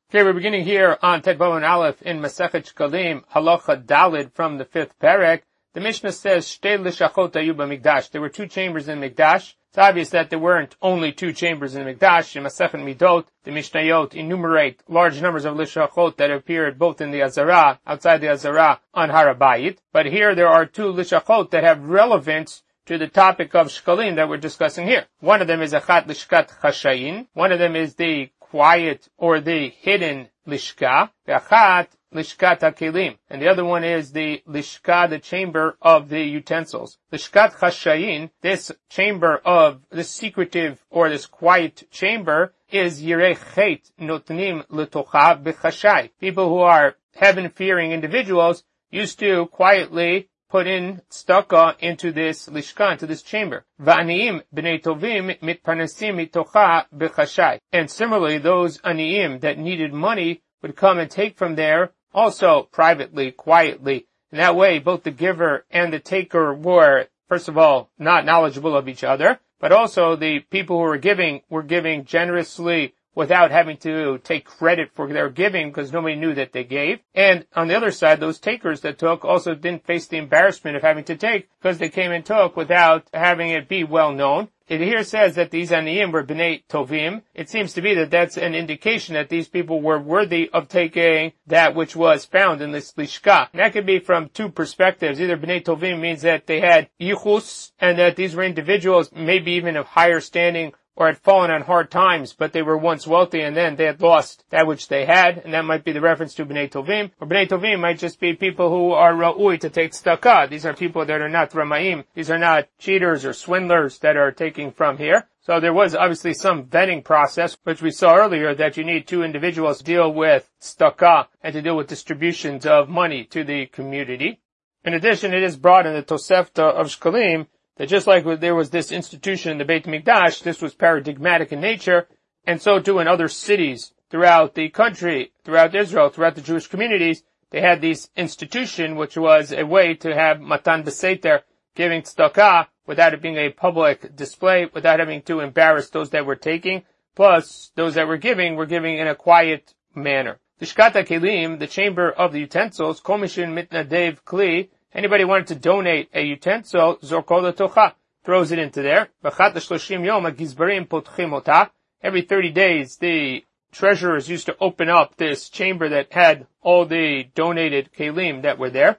Okay, we're beginning here on Tet Vav and Aleph in Masechet Shkalim, Halacha Dalid from the 5th Perek. The Mishnah says, Shtei lishachot hayu b'mikdash. There were two chambers in Mikdash. It's obvious that there weren't only two chambers in Mikdash. In Masechet Midot, the Mishnayot enumerate large numbers of lishachot that appeared both in the Azara, outside the Azara, on Har HaBayit. But here there are two lishachot that have relevance to the topic of Shkalim that we're discussing here. One of them is Achat Lishkat Chashayin. One of them is the quiet or the hidden lishka, Achat Lishkat HaKelim, and the other one is the lishka, the chamber of the utensils. Lishkat Chashayin, this chamber of this secretive or this quiet chamber, is Yirei Chet Notnim Letocha B'Chashai. People who are heaven-fearing individuals used to quietly put in tzedakah into this lishka, into this chamber. V'aniim b'nei tovim mitparnasim mitocha b'chashai. And similarly, those aniim that needed money would come and take from there, also privately, quietly. In that way, both the giver and the taker were, first of all, not knowledgeable of each other, but also the people who were giving generously without having to take credit for their giving because nobody knew that they gave. And on the other side, those takers that took also didn't face the embarrassment of having to take because they came and took without having it be well known. It here says that these aniyim were b'nei tovim. It seems to be that that's an indication that these people were worthy of taking that which was found in this lishka. And that could be from two perspectives. Either b'nei tovim means that they had yichus and that these were individuals maybe even of higher standing or had fallen on hard times, but they were once wealthy and then they had lost that which they had, and that might be the reference to B'nai Tovim. Or B'nai Tovim might just be people who are ra'ui to take tzedakah. These are people that are not ramaim. These are not cheaters or swindlers that are taking from here. So there was obviously some vetting process, which we saw earlier, that you need two individuals to deal with tzedakah and to deal with distributions of money to the community. In addition, it is brought in the Tosefta of Shkalim that just like there was this institution in the Beit Mikdash, this was paradigmatic in nature, and so too in other cities throughout the country, throughout Israel, throughout the Jewish communities, they had this institution which was a way to have matan b'seiter, giving tzedakah, without it being a public display, without having to embarrass those that were taking, plus those that were giving in a quiet manner. The Lishkat HaKelim, the chamber of the utensils, kol mishin mitnadev kli, anybody wanted to donate a utensil, zorko letocha, throws it into there. Every 30 days, the treasurers used to open up this chamber that had all the donated kelim that were there.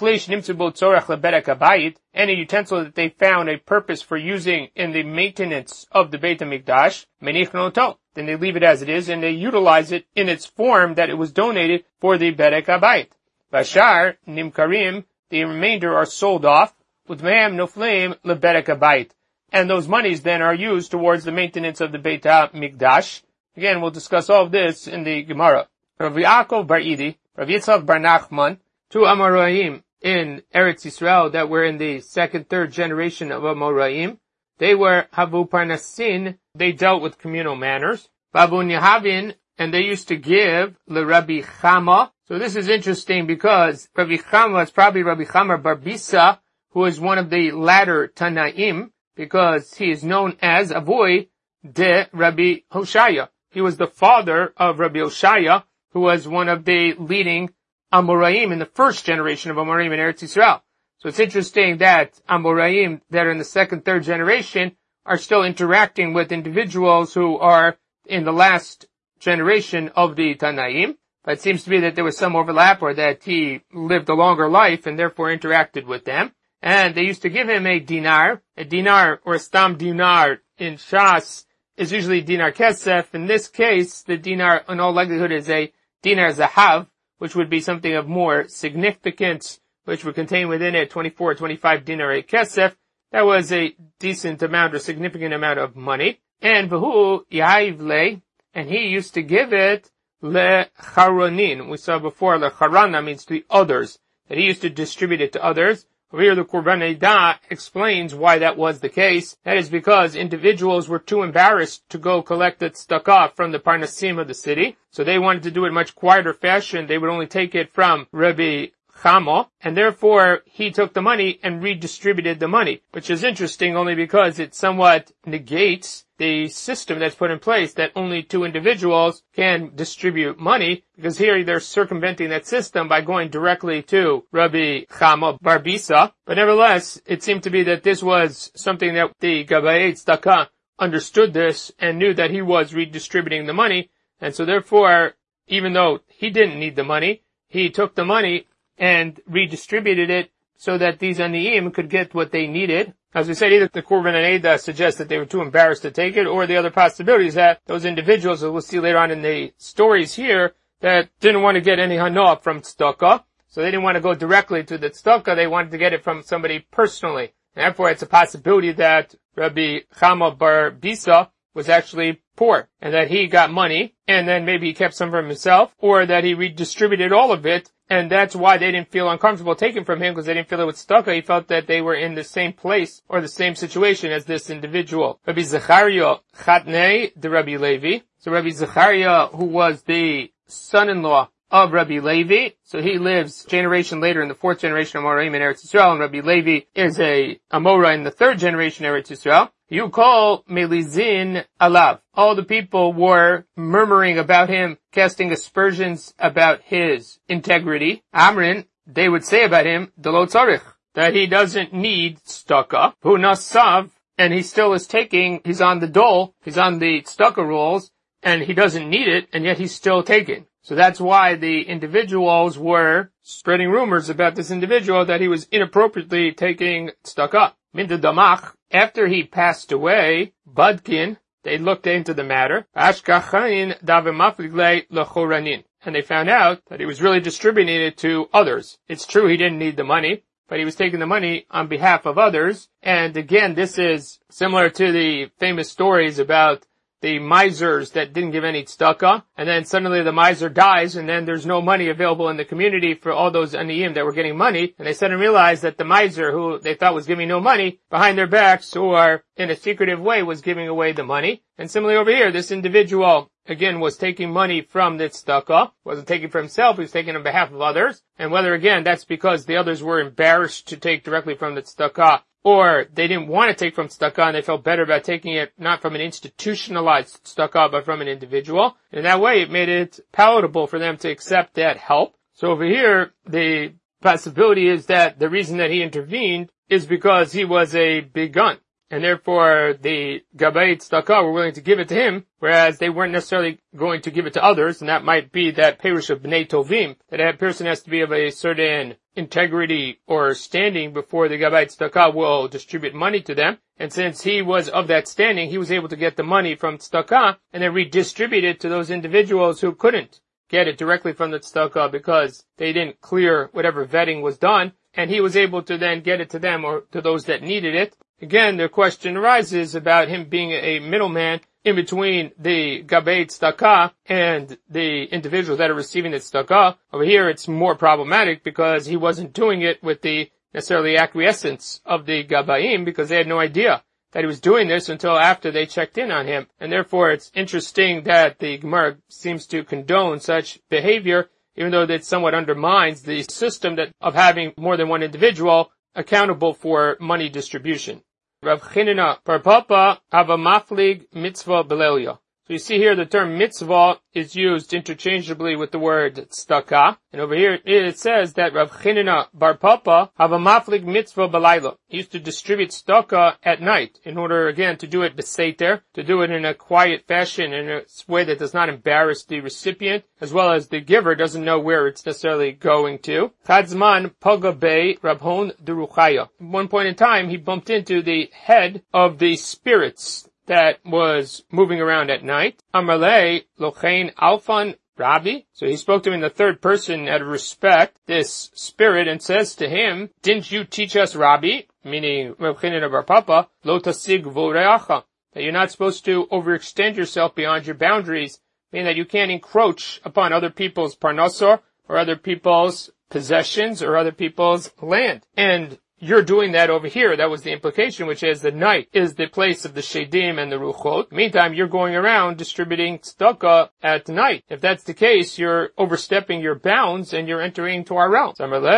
Any utensil that they found a purpose for using in the maintenance of the Beit HaMikdash, then they leave it as it is and they utilize it in its form that it was donated for the Berek HaBayit. Vashar nimkarim, the remainder are sold off, utmehem noflim leberek habayit, and those monies then are used towards the maintenance of the Beit HaMikdash. Again, we'll discuss all of this in the Gemara. Rav Yaakov bar Idi, Rav Yitzchak bar Nachman, two Amoraim in Eretz Yisrael that were in the second, third generation of Amoraim. They were Havu Parnasin, they dealt with communal manners. Babu Nihavin, and they used to give LeRabbi Chama. So this is interesting because Rabbi Chama is probably Rabbi Chama bar Bisa, who is one of the latter Tanaim, because he is known as Avoy de Rabbi Hoshaya. He was the father of Rabbi Hoshaya, who was one of the leading Amoraim in the first generation of Amoraim in Eretz Yisrael. So it's interesting that Amoraim that are in the second, third generation are still interacting with individuals who are in the last generation of the Tanaim. But it seems to be that there was some overlap or that he lived a longer life and therefore interacted with them. And they used to give him a dinar or a stam dinar in Shas is usually dinar kesef. In this case, the dinar in all likelihood is a dinar zahav, which would be something of more significance, which would contain within it 24 or 25 dinar kesef. That was a decent amount or significant amount of money. And vahu yaivle, and he used to give it lecharonin. We saw before lecharana means to the others, that he used to distribute it to others. Over here the Korban Eidah explains why that was the case. That is because individuals were too embarrassed to go collect the tzedakah from the Parnasim of the city. So they wanted to do it in much quieter fashion. They would only take it from Rabbi Chama, and therefore he took the money and redistributed the money, which is interesting only because it somewhat negates the system that's put in place that only two individuals can distribute money, because here they're circumventing that system by going directly to Rabbi Chama bar Bisa. But nevertheless, it seemed to be that this was something that the Gabayei Tzedakah understood this and knew that he was redistributing the money, and so therefore, even though he didn't need the money, he took the money and redistributed it so that these Aniyim could get what they needed. As we said, either the Korban and Eidah suggest that they were too embarrassed to take it, or the other possibility is that those individuals, as we'll see later on in the stories here, that didn't want to get any hanoah from tzedakah, so they didn't want to go directly to the tzedakah, they wanted to get it from somebody personally. And therefore, it's a possibility that Rabbi Chama bar Bisa was actually poor, and that he got money, and then maybe he kept some for himself, or that he redistributed all of it, and that's why they didn't feel uncomfortable taking from him, because they didn't feel it was tzedakah. He felt that they were in the same place, or the same situation as this individual. Rabbi Zechariah Chatnei de Rabbi Levi. So Rabbi Zechariah, who was the son-in-law of Rabbi Levi, so he lives generation later in the 4th generation of Amoraim in Eretz Yisrael, and Rabbi Levi is a Amora in the 3rd generation of Eretz Yisrael. You call Melizin Alav. All the people were murmuring about him, casting aspersions about his integrity. Amrin, they would say about him, Delo Tzarich, that he doesn't need tzedakah. Hu nasav, and he still is taking, he's on the dole, he's on the tzedakah rules, and he doesn't need it, and yet he's still taking. So that's why the individuals were spreading rumors about this individual that he was inappropriately taking tzedakah. Minda Damach, after he passed away, Budkin, they looked into the matter, Ashkachain davemafligle lechoranin, and they found out that he was really distributing it to others. It's true he didn't need the money, but he was taking the money on behalf of others. And again, this is similar to the famous stories about the misers that didn't give any tzedakah, and then suddenly the miser dies, and then there's no money available in the community for all those aniyim that were getting money, and they suddenly realized that the miser, who they thought was giving no money, behind their backs, or in a secretive way, was giving away the money. And similarly over here, this individual, again, was taking money from the tzedakah, wasn't taking for himself, he was taking on behalf of others, and whether, again, that's because the others were embarrassed to take directly from the tzedakah, or they didn't want to take from tzedakah and they felt better about taking it not from an institutionalized tzedakah but from an individual. And in that way, it made it palatable for them to accept that help. So over here, the possibility is that the reason that he intervened is because he was a big gun. And therefore, the Gabayei Tzedakah were willing to give it to him, whereas they weren't necessarily going to give it to others, and that might be that Perush of Bnei Tovim, that a person has to be of a certain integrity or standing before the Gabayei Tzedakah will distribute money to them. And since he was of that standing, he was able to get the money from Tzedakah and then redistribute it to those individuals who couldn't get it directly from the tzedakah because they didn't clear whatever vetting was done, and he was able to then get it to them or to those that needed it. Again, the question arises about him being a middleman in between the Gabayei Tzedakah and the individuals that are receiving the tzedakah. Over here, it's more problematic because he wasn't doing it with the necessarily acquiescence of the Gabayim, because they had no idea that he was doing this until after they checked in on him. And therefore, it's interesting that the Gemara seems to condone such behavior, even though that somewhat undermines the system of having more than one individual accountable for money distribution. Rav Chinina bar Papa hava maflig mitzvah belelia. So you see here the term mitzvah is used interchangeably with the word tzedakah. And over here it says that Rav Chinina bar Papa hava maflig mitzvah belayla. He used to distribute tzedakah at night in order, again, to do it beseter, to do it in a quiet fashion, in a way that does not embarrass the recipient, as well as the giver doesn't know where it's necessarily going to. Chadzman paga bei Rabhon Deruchaya. At one point in time, he bumped into the head of the spirits that was moving around at night. Amarle lochein alfan Rabbi. So he spoke to him in the third person out of respect, this spirit, and says to him, "Didn't you teach us, Rabbi," meaning Rav Chinina bar Papa, lo tasig voreacha, that you're not supposed to overextend yourself beyond your boundaries, meaning that you can't encroach upon other people's parnasor or other people's possessions or other people's land. And you're doing that over here. That was the implication, which is the night is the place of the shedim and the ruchot. Meantime, you're going around distributing tzedakah at night. If that's the case, you're overstepping your bounds and you're entering into our realm.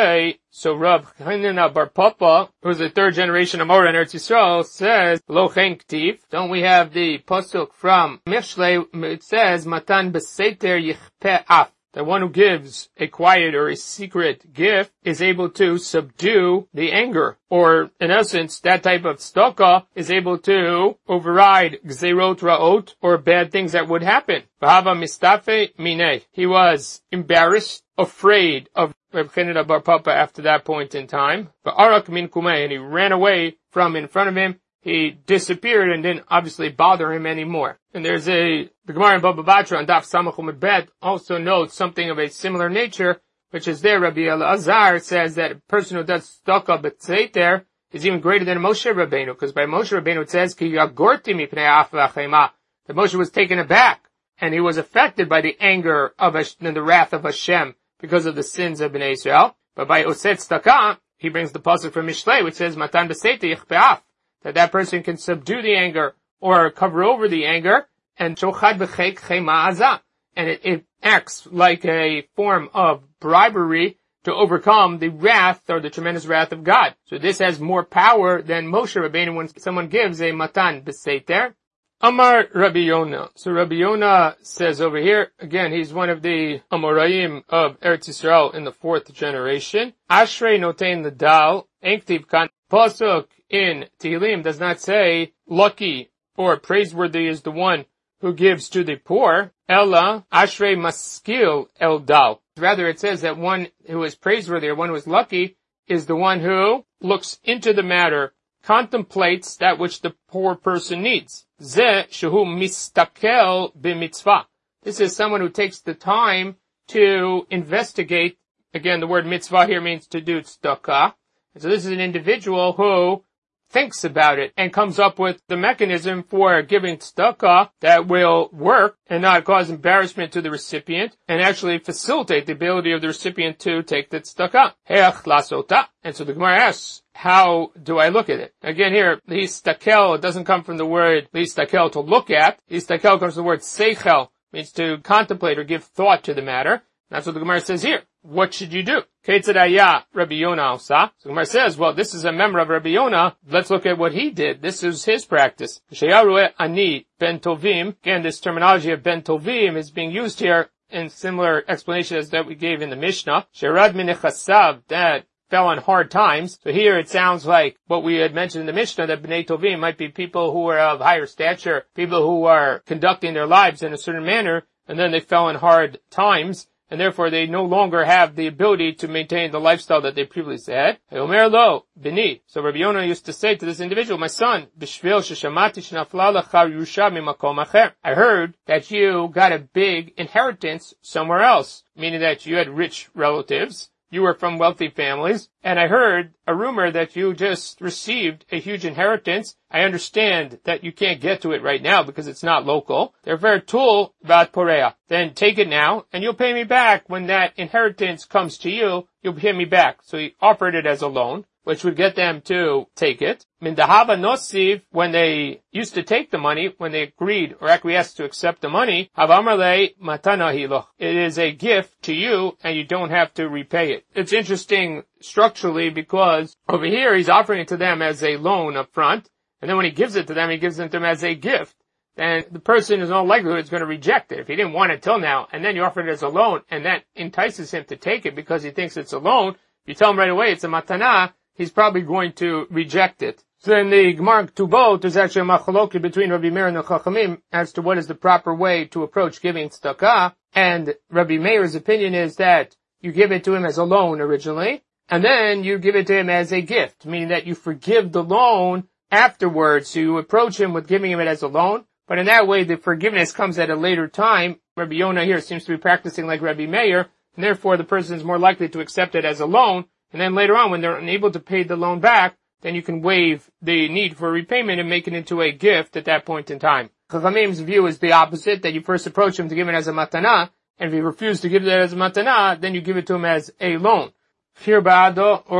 So Rav Hanina Bar Papa, who's a third generation Amora in Eretz Yisrael, says, Lo chen ktiv. Don't we have the pasuk from Mishlei? It says, Matan beseter yichpe af. The one who gives a quiet or a secret gift is able to subdue the anger. Or, in essence, that type of tzedakah is able to override gzerot ra'ot, or bad things that would happen. V'hava mistafe mineh. He was embarrassed, afraid of Reb Chanina Bar Papa after that point in time. V'arak min kumeh, and he ran away from in front of him. He disappeared and didn't obviously bother him anymore. And there's the Gemara in Baba Batra on Daf Samach Umud Bet also notes something of a similar nature, which is there. Rabbi Elazar says that a person who does tzedakah b'tzeiter is even greater than Moshe Rabbeinu, because by Moshe Rabbeinu it says, Ki yagorti mipnei af v'achema, that Moshe was taken aback, and he was affected by the anger of and the wrath of Hashem because of the sins of Bnei Israel. But by Oseh tzedakah, he brings the pasuk from Mishlei, which says, Matan b'seiter yichpe af, that person can subdue the anger or cover over the anger, and shochad b'chek chema azah, and it acts like a form of bribery to overcome the wrath or the tremendous wrath of God. So this has more power than Moshe Rabbeinu when someone gives a matan b'seiter. Amar Rabbi Yonah. So Rabbi Yonah says over here, again, he's one of the Amoraim of Eretz Yisrael in the 4th generation. Ashrei notein l'dal, enktiv kan. Pasuk in Tehillim does not say lucky or praiseworthy is the one who gives to the poor. Ella ashrei maskil el dal. Rather, it says that one who is praiseworthy or one who is lucky is the one who looks into the matter, contemplates that which the poor person needs. Ze shehu mistakel b'mitzvah. This is someone who takes the time to investigate. Again, the word mitzvah here means to do tzedakah. So this is an individual who thinks about it and comes up with the mechanism for giving tzedakah that will work and not cause embarrassment to the recipient and actually facilitate the ability of the recipient to take the tzedakah. Heach lasota. And so the Gemara asks, how do I look at it? Again here, listakel doesn't come from the word listakel, to look at. Listakel comes from the word seichel, means to contemplate or give thought to the matter. That's what the Gemara says here. What should you do? Ketzadaya Rabbi Yonah alsa. So the Gemara says, well, this is a member of Rabbi Yonah. Let's look at what he did. This is his practice. Sheyarueh ani ben tovim. Again, this terminology of ben tovim is being used here in similar explanation as that we gave in the Mishnah. Sherad minechasav, that fell on hard times. So here it sounds like what we had mentioned in the Mishnah, that Bnei Tovim might be people who are of higher stature, people who are conducting their lives in a certain manner, and then they fell on hard times, and therefore they no longer have the ability to maintain the lifestyle that they previously had. Omer lo, bini. So Rabbi Yonah used to say to this individual, my son, b'shvil sheshamati shenafla lecha yerusha mimakom acher. I heard that you got a big inheritance somewhere else, meaning that you had rich relatives. You were from wealthy families, and I heard a rumor that you just received a huge inheritance. I understand that you can't get to it right now because it's not local. Therefore, tool about porea. Then take it now, and you'll pay me back when that inheritance comes to you. You'll pay me back. So he offered it as a loan, which would get them to take it. Mindahava nosiv, when they used to take the money, when they agreed or acquiesced to accept the money, havamarle matana hiloch. It is a gift to you, and you don't have to repay it. It's interesting structurally because over here he's offering it to them as a loan up front, and then when he gives it to them, he gives it to them as a gift. And the person in all likelihood is going to reject it. If he didn't want it till now, and then you offer it as a loan, and that entices him to take it because he thinks it's a loan, you tell him right away it's a matana, he's probably going to reject it. So in the Gemara Ketubot, there's actually a machloki between Rabbi Meir and the Chachamim as to what is the proper way to approach giving tzedakah. And Rabbi Meir's opinion is that you give it to him as a loan originally, and then you give it to him as a gift, meaning that you forgive the loan afterwards. So you approach him with giving him it as a loan, but in that way the forgiveness comes at a later time. Rabbi Yonah here seems to be practicing like Rabbi Meir, and therefore the person is more likely to accept it as a loan. And then later on, when they're unable to pay the loan back, then you can waive the need for repayment and make it into a gift at that point in time. Chachamim's view is the opposite, that you first approach him to give it as a matana, and if he refuses to give it as a matana, then you give it to him as a loan. Fir ba'ado, or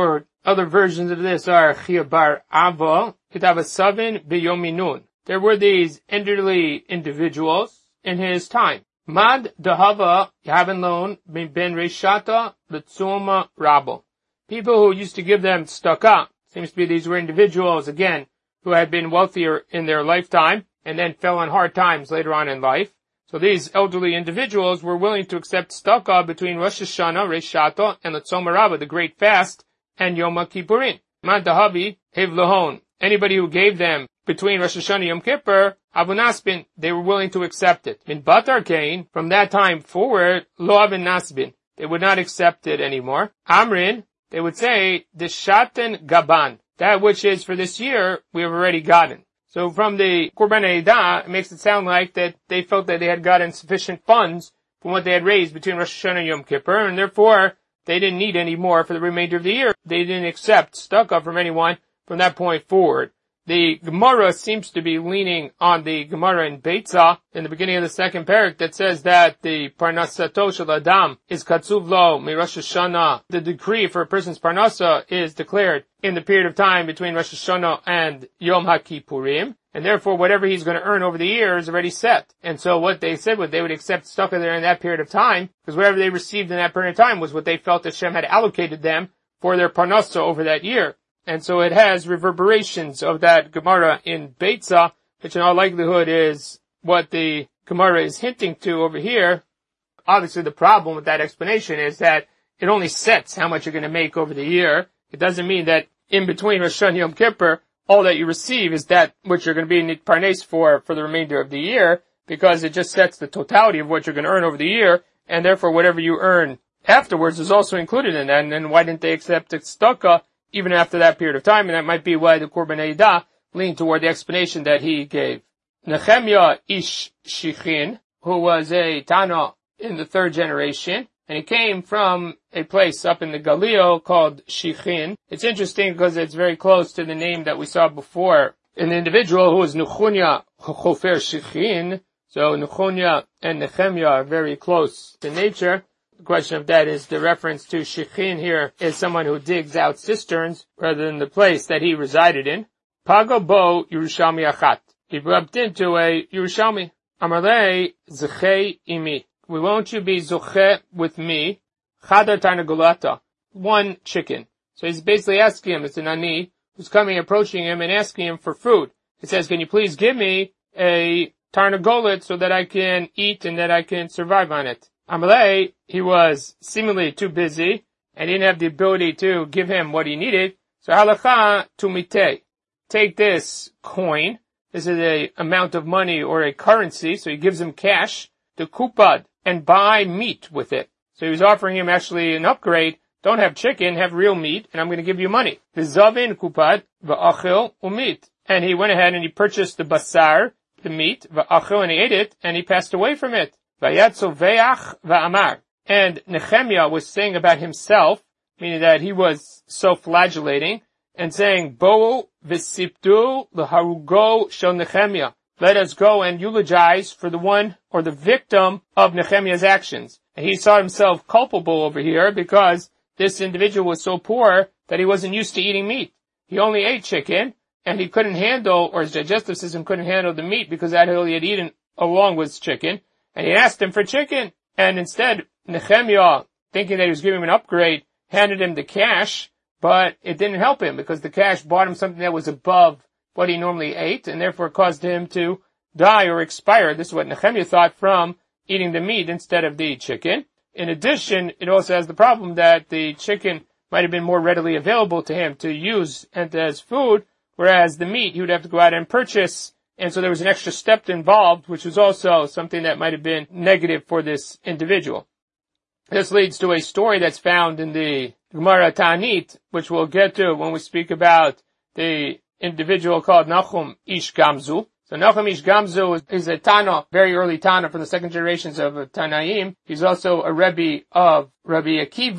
Other versions of this are Chia bar Ava, Kitavasavin Biyominun. There were these elderly individuals in his time. Mad Dahava Yavanlon Ben Reshata Letsuma Rabo. People who used to give them tzedakah. Seems to be these were individuals, again, who had been wealthier in their lifetime and then fell on hard times later on in life. So these elderly individuals were willing to accept tzedakah between Rosh Hashanah, Reshata, and Letsoma Rabba, the Great Fast, and Yom Kippurim. Man Dahavi Hev Lahon. Anybody who gave them between Rosh Hashanah and Yom Kippur, Abu Nasbin, they were willing to accept it. Min Batar Kain, from that time forward, Lo Abu Nasbin, they would not accept it anymore. Amrin, they would say, Deshaten Gaban, that which is for this year, we have already gotten. So from the Korban Eidah, it makes it sound like that they felt that they had gotten sufficient funds from what they had raised between Rosh Hashanah and Yom Kippur, and therefore, they didn't need any more for the remainder of the year. They didn't accept tzedakah from anyone from that point forward. The Gemara seems to be leaning on the Gemara in Beitzah in the beginning of the second parak that says that the Parnasato shel Adam is Katsuv lo mi Rosh Hashanah. The decree for a person's Parnasa is declared in the period of time between Rosh Hashanah and Yom HaKippurim, and therefore whatever he's going to earn over the year is already set. And so what they said was they would accept tzedakah there in that period of time, because whatever they received in that period of time was what they felt Hashem had allocated them for their Parnasa over that year. And so it has reverberations of that Gemara in Beitzah, which in all likelihood is what the Gemara is hinting to over here. Obviously the problem with that explanation is that it only sets how much you're going to make over the year. It doesn't mean that in between Rosh Hashanah and Yom Kippur, all that you receive is that which you're going to be in Parnes for the remainder of the year, because it just sets the totality of what you're going to earn over the year, and therefore whatever you earn afterwards is also included in that. And then why didn't they accept the tzedakah even after that period of time? And that might be why the Korban Eidah leaned toward the explanation that he gave. Nehemiah ish Shichin, who was a Tana in the third generation, and he came from a place up in the Galil called Shichin. It's interesting because it's very close to the name that we saw before. An individual who is Nechunya Chofer Shichin. So Nechunya and Nehemiah are very close in nature. The question of that is the reference to Shichin here is someone who digs out cisterns rather than the place that he resided in. Pago bo Yerushalmi achat. He rubbed into a Yerushalmi. Amarle zechei imi. Won't you be zoche with me? Chadar tarnagulata. One chicken. So he's basically asking him, it's an ani, who's approaching him and asking him for food. He says, can you please give me a tarnagolet so that I can eat and that I can survive on it? Amalei, he was seemingly too busy and didn't have the ability to give him what he needed. So halacha tumite. Take this coin. This is a amount of money or a currency. So he gives him cash to kupad and buy meat with it. So he was offering him actually an upgrade. Don't have chicken, have real meat, and I'm going to give you money. V'zavin kupad v'achil umit. And he went ahead and he purchased the basar, the meat, v'achil, and he ate it, and he passed away from it. Vayatzoveach va'amar. And Nehemiah was saying about himself, meaning that he was self-flagellating, and saying, Bo v'siptu l'harugo shel Nehemiah. Let us go and eulogize for the one or the victim of Nehemiah's actions. And he saw himself culpable over here because this individual was so poor that he wasn't used to eating meat. He only ate chicken, and he couldn't handle, or his digestive system couldn't handle the meat because that he had eaten along with chicken. And he asked him for chicken, and instead, Nehemiah, thinking that he was giving him an upgrade, handed him the cash, but it didn't help him because the cash bought him something that was above what he normally ate, and therefore caused him to die or expire. This is what Nehemiah thought from eating the meat instead of the chicken. In addition, it also has the problem that the chicken might have been more readily available to him to use and as food, whereas the meat he would have to go out and purchase. And so there was an extra step involved, which was also something that might have been negative for this individual. This leads to a story that's found in the Gemara Ta'anit, which we'll get to when we speak about the individual called Nachum Ish Gamzu. So Nachum Ish Gamzu is a Tana, very early Tana from the second generations of Tanaim. He's also a Rebbe of Rabbi Akiva,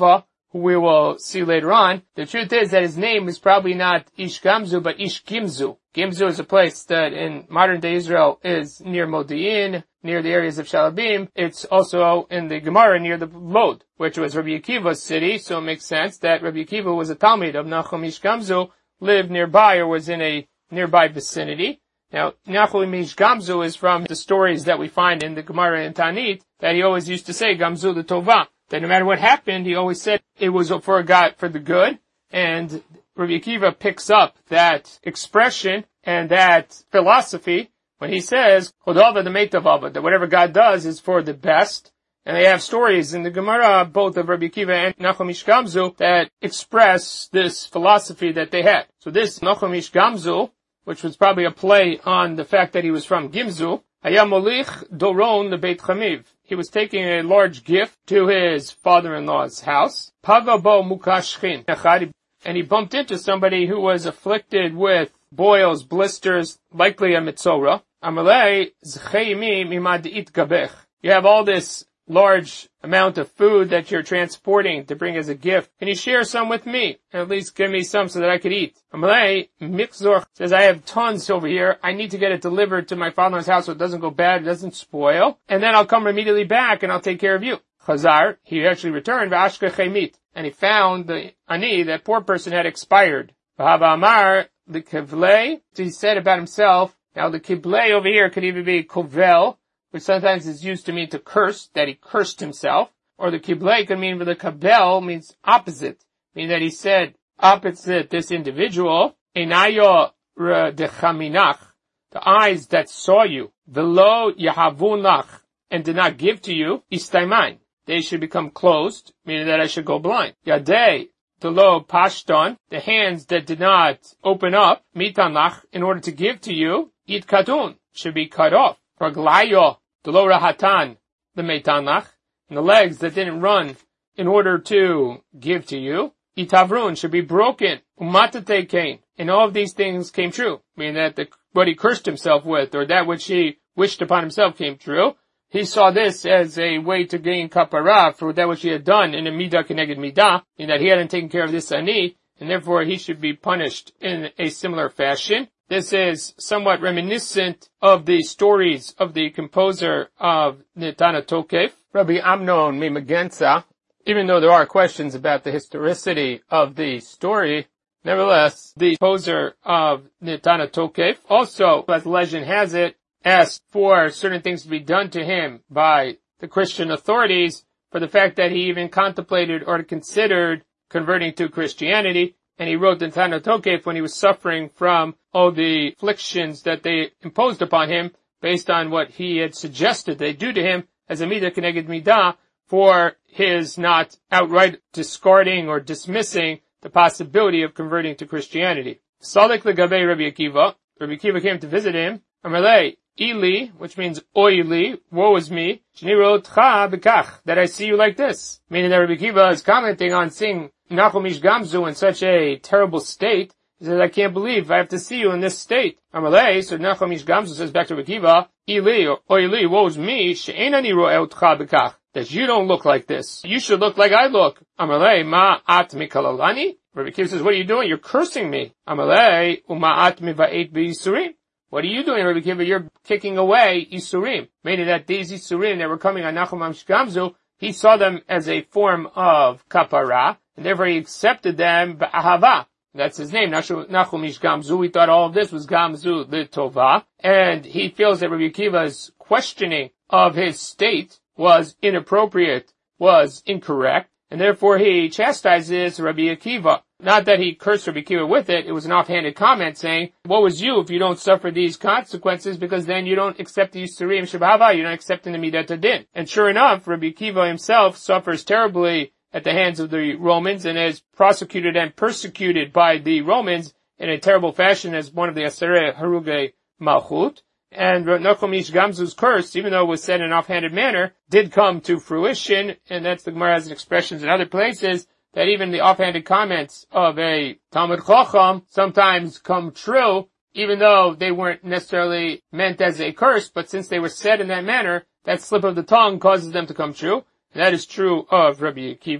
who we will see later on. The truth is that his name is probably not Ish Gamzu, but Ish Gimzu. Gimzu is a place that in modern day Israel is near Modi'in, near the areas of Shalabim. It's also in the Gemara near the Lod, which was Rabbi Akiva's city, so it makes sense that Rabbi Akiva was a Talmid of Nachum Ish Gamzu, lived nearby or was in a nearby vicinity. Now, Nachum Ish Gamzu is from the stories that we find in the Gemara and Tanit, that he always used to say, Gamzu the Tova, that no matter what happened, he always said it was for God, for the good, and Rabbi Akiva picks up that expression and that philosophy when he says, Chodava the Meitavava, that whatever God does is for the best. And they have stories in the Gemara, both of Rabbi Akiva and Nachum Ish Gamzu, that express this philosophy that they had. So this Nachum Ish Gamzu, which was probably a play on the fact that he was from Gimzu, Haya Molich Doron the Beit Chamiv. He was taking a large gift to his father-in-law's house. Pagabo Mukashchin. And he bumped into somebody who was afflicted with boils, blisters, likely a mitzora. Amalei zcheimi mimad itgabech. You have all this large amount of food that you're transporting to bring as a gift. Can you share some with me? And at least give me some so that I could eat. Amalei Mikzor says, I have tons over here. I need to get it delivered to my father's house so it doesn't go bad, it doesn't spoil. And then I'll come immediately back and I'll take care of you. Chazar, he actually returned, v'ashke chemit. And he found the ani, that poor person, had expired. V'hava amar, the kivlei, he said about himself. Now the kiblei over here could even be kovel, which sometimes is used to mean to curse, that he cursed himself. Or the kiblei could mean, the kabel means opposite, meaning that he said opposite this individual. Enayo dechaminach, the eyes that saw you, velo yahavunach, and did not give to you, istaiman, they should become closed, meaning that I should go blind. Yadei, the lo pashton, the hands that did not open up, mitanach, in order to give to you, it katun, should be cut off. Raglayo, the lo rahatan, the metanach, and the legs that didn't run in order to give to you, itavrun, should be broken. Umatate kain, and all of these things came true, meaning that what he cursed himself with, or that which he wished upon himself came true. He saw this as a way to gain kapara for that which he had done in a midah keneged midah, in that he hadn't taken care of this ani, and therefore he should be punished in a similar fashion. This is somewhat reminiscent of the stories of the composer of Netana Tokef, Rabbi Amnon Mimagensa. Even though there are questions about the historicity of the story, nevertheless, the composer of Netana Tokef also, as legend has it, asked for certain things to be done to him by the Christian authorities for the fact that he even contemplated or considered converting to Christianity. And he wrote in Netana Tokef when he was suffering from all the afflictions that they imposed upon him based on what he had suggested they do to him as a midah keneged midah for his not outright discarding or dismissing the possibility of converting to Christianity. Salik legabei Rabbi Akiva. Rabbi Akiva came to visit him. Amalei Ili, which means oili, woe is me, shnirotcha bekach, that I see you like this. Meaning that Rabbi Akiva is commenting on seeing Nachum Ish Gamzu in such a terrible state. He says, I can't believe I have to see you in this state. Amalei, so Nachum Ish Gamzu says back to Rabbi Akiva, Ili, or oili, woe is me, she'enani ro'eotcha bekach, that you don't look like this. You should look like I look. Amalei, ma at mikalalani? Rabbi Akiva says, what are you doing? You're cursing me. Amalei, uma at miva'et b'yisurim. What are you doing, Rabbi Akiva? You're kicking away Isurim. Meaning that these Isurim that were coming on Nachum Ish Gamzu, he saw them as a form of kapara, and therefore he accepted them b'ahava. That's his name, Nachum Ish Gamzu. He thought all of this was Gamzu the Tova, and he feels that Rabbi Akiva's questioning of his state was inappropriate, was incorrect, and therefore he chastises Rabbi Akiva. Not that he cursed Rabbi Akiva with it, it was an offhanded comment saying, woe is you if you don't suffer these consequences, because then you don't accept the Yisurim Shabhava, you're not accepting the Midat Adin. And sure enough, Rabbi Akiva himself suffers terribly at the hands of the Romans and is prosecuted and persecuted by the Romans in a terrible fashion as one of the Aserei Haruge Malchut. And Nachum Ish Gamzu's curse, even though it was said in an offhanded manner, did come to fruition, and that's the Gemara has expressions in other places, that even the offhanded comments of a Talmud Chacham sometimes come true, even though they weren't necessarily meant as a curse, but since they were said in that manner, that slip of the tongue causes them to come true. And that is true of Rabbi Akiva.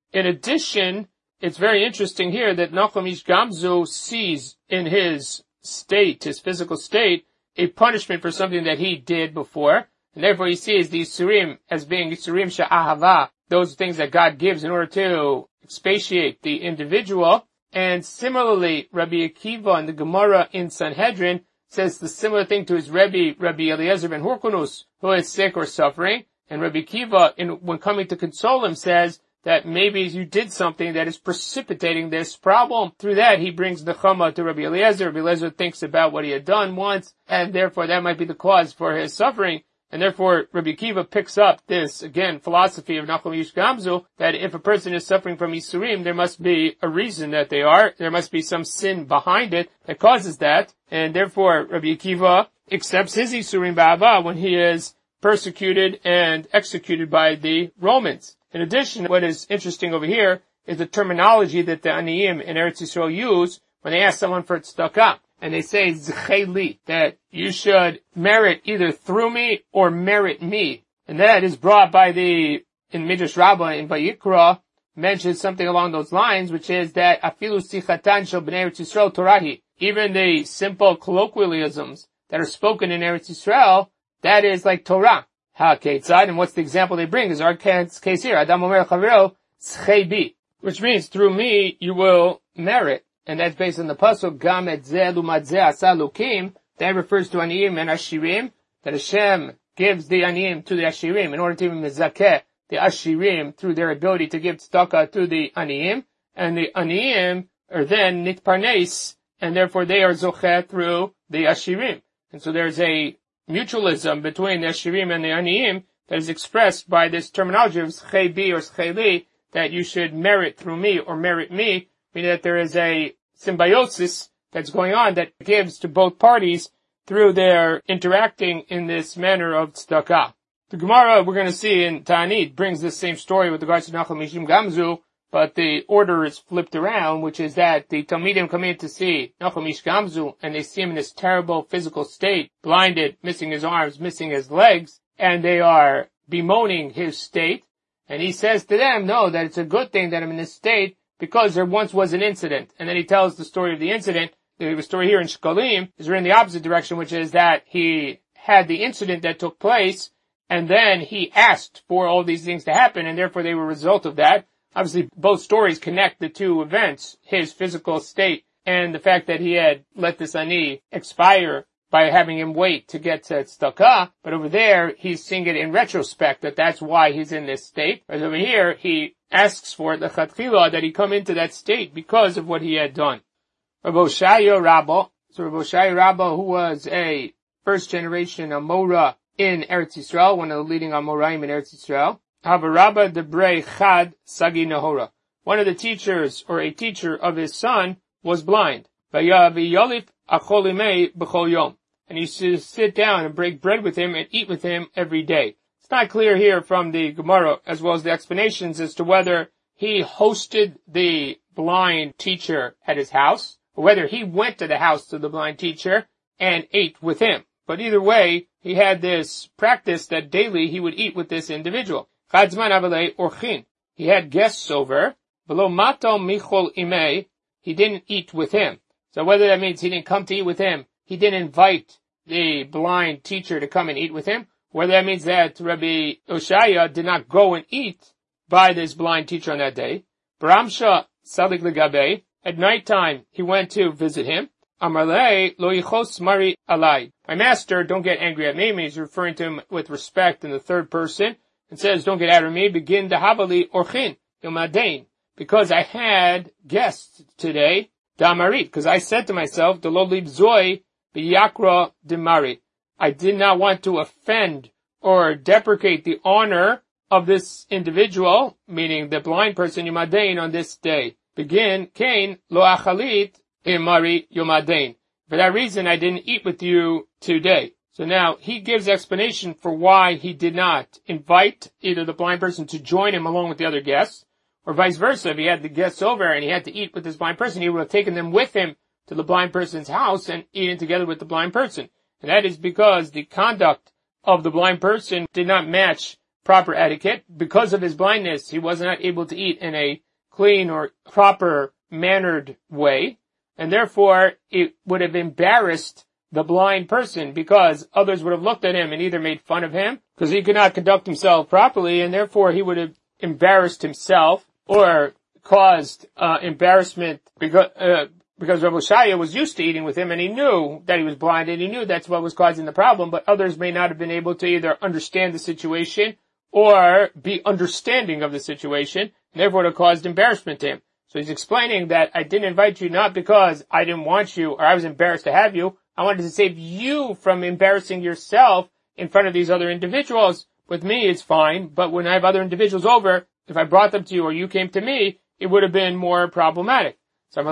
In addition, it's very interesting here that Nachum Ish Gamzu sees in his state, his physical state, a punishment for something that he did before, and therefore he sees the Yisurim as being Yisurim Sha'ahava, those things that God gives in order to expatiate the individual. And similarly, Rabbi Akiva in the Gemara in Sanhedrin says the similar thing to his Rabbi Eliezer ben Hurkunus, who is sick or suffering. And Rabbi Akiva, when coming to console him, says that maybe you did something that is precipitating this problem. Through that, he brings the Chama to Rabbi Eliezer. Rabbi Eliezer thinks about what he had done once, and therefore that might be the cause for his suffering. And therefore, Rabbi Akiva picks up this, again, philosophy of Nachum Ish Gamzu, that if a person is suffering from Yisurim, there must be a reason that they are. There must be some sin behind it that causes that. And therefore, Rabbi Akiva accepts his Yisurim Ba'ava when he is persecuted and executed by the Romans. In addition, what is interesting over here is the terminology that the Aniyim in Eretz Yisrael use when they ask someone for tzedakah. And they say, Zcheli, that you should merit either through me or merit me. And that is brought by in Midrash Rabbah in Vayikra, mentions something along those lines, which is that Afilu Sichatan Shel Bnei Eretz Yisrael Torahi. Even the simple colloquialisms that are spoken in Eretz Yisrael, that is like Torah. Ha-Ketzad, and what's the example they bring? Is our case here, Adam Omer Chavero, Zchebi, which means through me you will merit. And that's based on the pasuk Gam et zeh lumat zeh asa Elokim. That refers to Aniyim and Ashirim, that Hashem gives the Aniyim to the Ashirim in order to mizakeh the Ashirim through their ability to give tzedakah to the Aniyim, and the Aniyim are then nitparnes, and therefore they are zocheh through the Ashirim. And so there's a mutualism between the Ashirim and the Aniyim that is expressed by this terminology of Zchebi or Zcheli, that you should merit through me or merit me, meaning that there is a symbiosis that's going on that gives to both parties through their interacting in this manner of tzedakah. The Gemara, we're going to see in Ta'anit, brings this same story with regards to Nachum Ish Gamzu, but the order is flipped around, which is that the Talmidim come in to see Nachum Ish Gamzu, and they see him in this terrible physical state, blinded, missing his arms, missing his legs, and they are bemoaning his state. And he says to them, no, that it's a good thing that I'm in this state, because there once was an incident. And then he tells the story of the incident. The story here in Shkalim is in the opposite direction, which is that he had the incident that took place, and then he asked for all these things to happen, and therefore they were a result of that. Obviously, both stories connect the two events, his physical state and the fact that he had let this ani expire by having him wait to get to tzedakah. But over there, he's seeing it in retrospect, that that's why he's in this state. Whereas over here, he asks for it, lechatchila, that he come into that state because of what he had done. Rav Oshaya Rabbah, so Rav Oshaya Rabbah, who was a first generation Amora in Eretz Yisrael, one of the leading Amoraim in Eretz Yisrael, Havarabba Debrei Chad Sagi Nahora. One of the teachers, or a teacher of his son, was blind. Vayolif Acholimei B'chol Yom. And he used to sit down and break bread with him and eat with him every day. It's not clear here from the Gemara, as well as the explanations, as to whether he hosted the blind teacher at his house, or whether he went to the house of the blind teacher and ate with him. But either way, he had this practice that daily he would eat with this individual. Chadzman avalei orchin. He had guests over. Below mato michol imei. He didn't eat with him. So whether that means he didn't come to eat with him, he didn't invite the blind teacher to come and eat with him, whether that means that Rabbi Oshaya did not go and eat by this blind teacher on that day. Bramsha sadik legabe. At nighttime, he went to visit him. Amarle lo yichos mari alai. My master, don't get angry at me. He's referring to him with respect in the third person, and says, don't get out of me. Begin the habali orchin yomadain. Because I had guests today, damarit. Because I said to myself, the lo libzoi biyakra demari. I did not want to offend or deprecate the honor of this individual, meaning the blind person, yomadain, on this day. Begin, Cain, lo achalit imari yomadain. For that reason, I didn't eat with you today. So now, he gives explanation for why he did not invite either the blind person to join him along with the other guests, or vice versa. If he had the guests over and he had to eat with this blind person, he would have taken them with him to the blind person's house and eaten together with the blind person. And that is because the conduct of the blind person did not match proper etiquette. Because of his blindness, he was not able to eat in a clean or proper mannered way, and therefore it would have embarrassed the blind person, because others would have looked at him and either made fun of him because he could not conduct himself properly, and therefore he would have embarrassed himself, or caused embarrassment because Rabbi Shaya was used to eating with him, and he knew that he was blind, and he knew that's what was causing the problem, but others may not have been able to either understand the situation or be understanding of the situation, and therefore it would have caused embarrassment to him. So he's explaining that I didn't invite you not because I didn't want you or I was embarrassed to have you. I wanted to save you from embarrassing yourself in front of these other individuals. With me, it's fine, but when I have other individuals over, if I brought them to you or you came to me, it would have been more problematic. So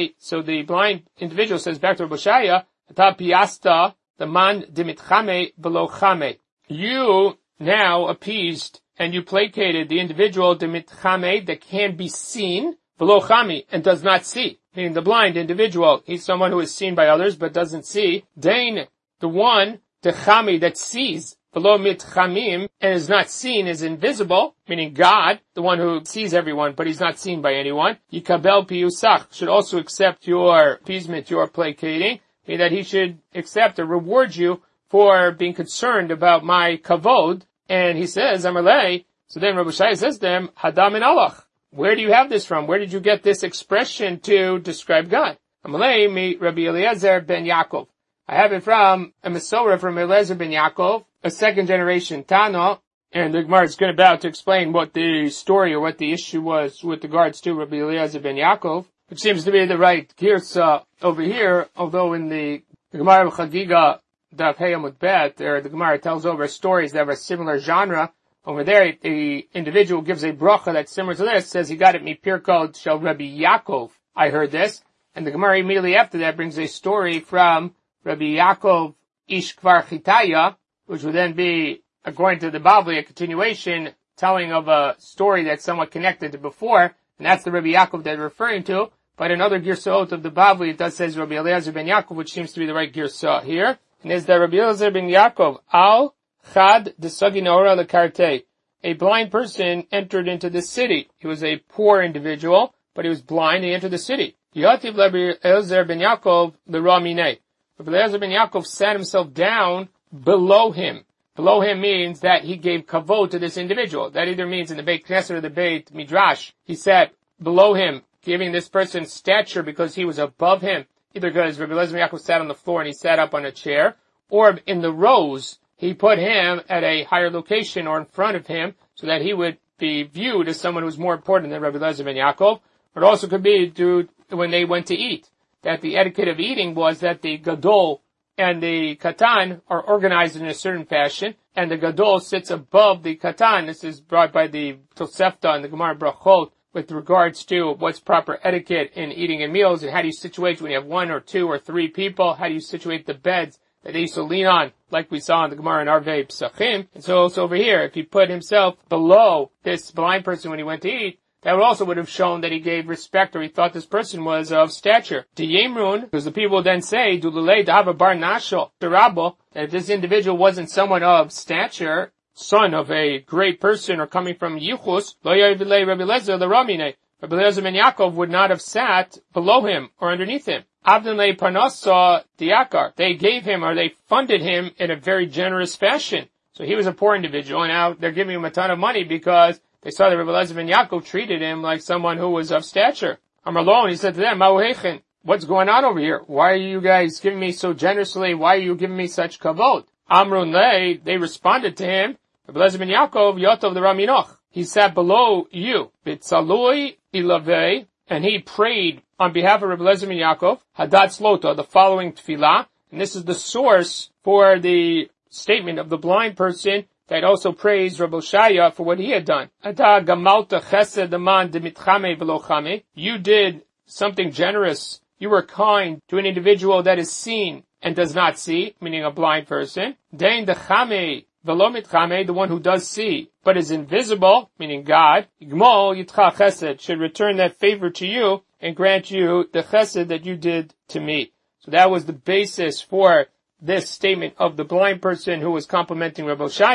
the blind individual says back to Rabbi Shaya, Ata piasta the man dimitchame below chame. You now appeased and you placated the individual dimitchame that can be seen below chami and does not see. Meaning the blind individual, he's someone who is seen by others but doesn't see. Dain, the one, the chami that sees, below mitchamim and is not seen, is invisible, meaning God, the one who sees everyone but he's not seen by anyone. Yikabel piyusach, should also accept your appeasement, your placating, meaning that he should accept or reward you for being concerned about my kavod. And he says, Amalei, so then Rabbi Shai says to them, Hadam in Allah. Where do you have this from? Where did you get this expression to describe God? Amalei mi Rabbi Eliezer ben Yaakov. I have it from a Mesorah from Eliezer ben Yaakov, a second generation Tana, and the Gemara is about to explain what the story or what the issue was with regards to Rabbi Eliezer ben Yaakov, which seems to be the right girsa over here, although in the Gemara of Chagiga, Daf Hey Amud Bet, the Gemara tells over stories that have a similar genre. Over there, the individual gives a bracha that's similar to this, says he got it mipirkod shel Rabbi Yaakov. I heard this. And the Gemara immediately after that brings a story from Rabbi Yaakov Ish Kvar Chitaya, which would then be, according to the Bavli, a continuation telling of a story that's somewhat connected to before, and that's the Rabbi Yaakov that we're referring to. But in other Girsot of the Bavli, it does says Rabbi Eliezer ben Yaakov, which seems to be the right Girsah here. And there's the Rabbi Eliezer ben Yaakov, Al Chad de Saginora lekarte. A blind person entered into the city. He was a poor individual, but he was blind. He entered the city. Yativ Rabbi Eliezer ben Yaakov l'ramine. Rabbi Eliezer ben Yaakov sat himself down below him. Below him means that he gave kavod to this individual. That either means in the Beit Knesset or the Beit Midrash, he sat below him, giving this person stature because he was above him. Either because Rabbi Eliezer ben Yaakov sat on the floor and he sat up on a chair, or in the rows, he put him at a higher location or in front of him so that he would be viewed as someone who's more important than Rabbi Eliezer ben Yaakov. It also could be due to when they went to eat, that the etiquette of eating was that the gadol and the katan are organized in a certain fashion, and the gadol sits above the katan. This is brought by the Tosefta and the Gemara Brachot with regards to what's proper etiquette in eating in meals, and how do you situate when you have one or two or three people, how do you situate the beds that they used to lean on, like we saw in the Gemara in Arvei Psachim. And so also over here, if he put himself below this blind person when he went to eat, that would have shown that he gave respect, or he thought this person was of stature. To Yemrun, because the people then say, Dululei Dahava Bar Nashel, Terabo, that if this individual wasn't someone of stature, son of a great person, or coming from Yichus, Lo Yavilei Rabbi Eliezer l'ramine. Rabbi Eliezer ben Yaakov would not have sat below him or underneath him. Avdinlei Parnasa Diakar. They gave him, or they funded him in a very generous fashion. So he was a poor individual, and now they're giving him a ton of money because they saw that Rabbi Eliezer ben Yaakov treated him like someone who was of stature. Amar he said to them, Ma'uhechen, what's going on over here? Why are you guys giving me so generously? Why are you giving me such kavod? Amrun lei, they responded to him, Rabbi Eliezer ben Yaakov, Yotov the Raminoch. He sat below you. Bitzalui ilavei, and he prayed on behalf of Rabbi Eliezer ben Yaakov, Hadat Slota, the following tefillah, and this is the source for the statement of the blind person that also praised Rabbi Shaya for what he had done. Ata gamalta chesed aman demitchame v'lo chame. You did something generous. You were kind to an individual that is seen and does not see, meaning a blind person. Dein dechame v'lo mitchame, the one who does see but is invisible, meaning God. Igmol yitcha chesed, should return that favor to you and grant you the chesed that you did to me. So that was the basis for this statement of the blind person who was complimenting Rabbi Shaya.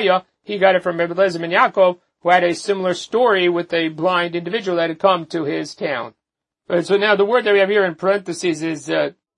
he got it from Rebbe Eliezer ben Yaakov, who had a similar story with a blind individual that had come to his town. So now the word that we have here in parentheses is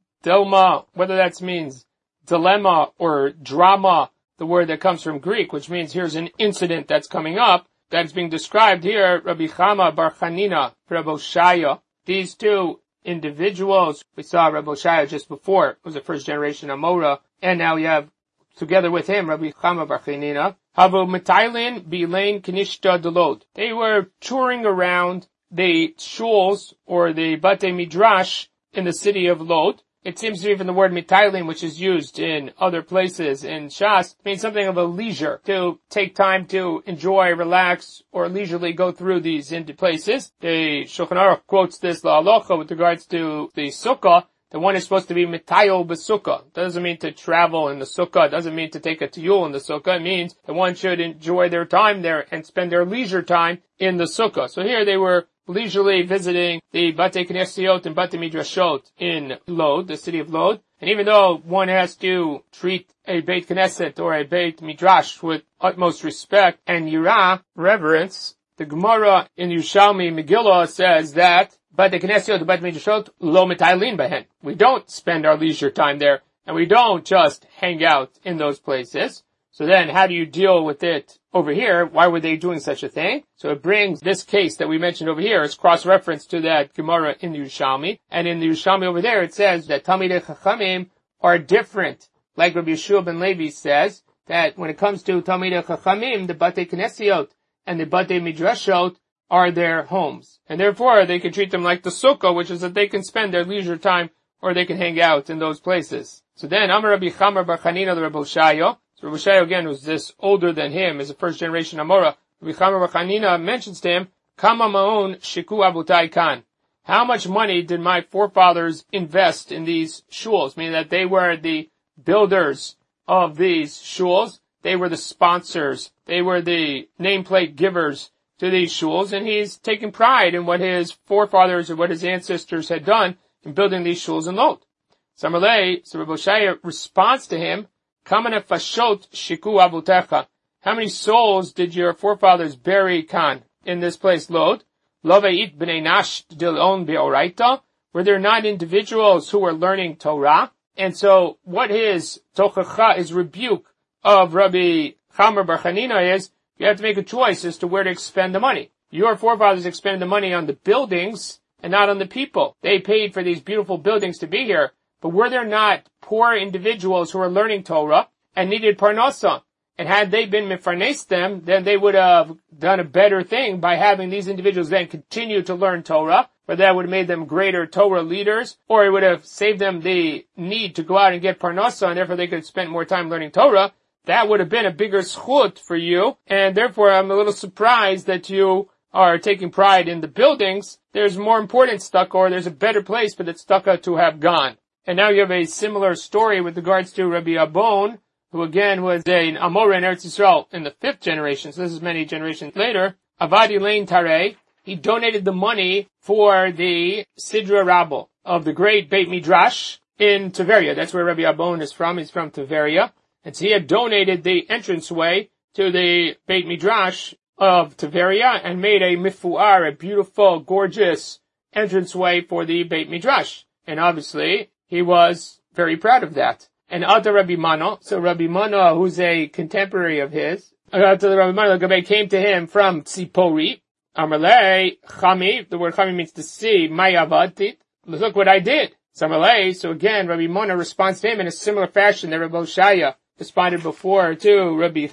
delma, whether that means dilemma or drama, the word that comes from Greek, which means here's an incident that's coming up, that's being described here, Rabbi Chama bar Chanina, Rabbi Oshaya. These two individuals, we saw Rabbi Oshaya just before, it was the first generation Amora, and now we have, together with him, Rabbi Chama bar Chanina, Havu Metailin Bilain Kanishta Delod. They were touring around the shuls, or the Batei Midrash, in the city of Lod. It seems to be even the word mitailin, which is used in other places in Shas, means something of a leisure, to take time to enjoy, relax, or leisurely go through these into places. The Shulchan Aruch quotes this la'alocha with regards to the sukkah. The one is supposed to be mitayol b'sukkah. Doesn't mean to travel in the sukkah. Doesn't mean to take a tiyul in the sukkah. It means the one should enjoy their time there and spend their leisure time in the sukkah. So here they were leisurely visiting the Batei Knesiot and Batei Midrashot in Lod, the city of Lod. And even though one has to treat a Beit Knesset or a Beit Midrash with utmost respect and yirah, reverence, the Gemara in Yerushalmi Megillah says that Batei Knesiot and Batei Midrashot lo metailin behen. We don't spend our leisure time there, and we don't just hang out in those places. So then, how do you deal with it over here? Why were they doing such a thing? So it brings this case that we mentioned over here as cross-reference to that Gemara in the Yerushalmi. And in the Yerushalmi over there, it says that Talmidei Chachamim are different. Like Rabbi Yeshua ben Levi says, that when it comes to Talmidei Chachamim, the Batei Knesiot and the Batei Midrashot are their homes. And therefore, they can treat them like the Sukkah, which is that they can spend their leisure time or they can hang out in those places. So then, Amar Rabbi Chama bar Chanina the Rabbi Oshaya. So Rabbi Oshaya, again, who's this older than him, is a first generation Amora. Rabbi Chama bar Chanina mentions to him, Kama ma'on shiku abutai kan. How much money did my forefathers invest in these shuls? Meaning that they were the builders of these shuls. They were the sponsors. They were the nameplate givers to these shuls. And he's taking pride in what his forefathers or what his ancestors had done in building these shuls in Lod. So Rabbi Oshaya responds to him, Kamana fashot shiku abutecha. How many souls did your forefathers bury kan in this place, Lod? Loveit b'nei nash dilon be'oraita. Were there not individuals who were learning Torah? And so what his tochacha, his rebuke of Rabbi Chama bar Chanina is, you have to make a choice as to where to expend the money. Your forefathers expended the money on the buildings and not on the people. They paid for these beautiful buildings to be here. But were there not poor individuals who were learning Torah and needed parnasa? And had they been mefarnes them, then they would have done a better thing by having these individuals then continue to learn Torah, whether that would have made them greater Torah leaders, or it would have saved them the need to go out and get parnasa, and therefore they could have spent more time learning Torah. That would have been a bigger schut for you, and therefore I'm a little surprised that you are taking pride in the buildings. There's more important stucco, or there's a better place for that stucco to have gone. And now you have a similar story with regards to Rabbi Abon, who again was an Amora in Eretz Yisrael in the 5th generation, so this is many generations later. Avadi Lein Tarei, he donated the money for the Sidra Rabbah of the great Beit Midrash in Tiberia. That's where Rabbi Abon is from. He's from Tiberia. And so he had donated the entranceway to the Beit Midrash of Tiberia and made a mifuar, a beautiful, gorgeous entranceway for the Beit Midrash. And obviously, he was very proud of that. And Ata Rabbi Mano, so Rabbi Mano, who's a contemporary of his, Ata Rabbi Mano came to him from Tzipori. Amalei Chami, the word Chami means to see, Mayavatit. Look what I did. Samalei, so again, Rabbi Mano responds to him in a similar fashion that Rabbi Oshaya responded before to Rabbi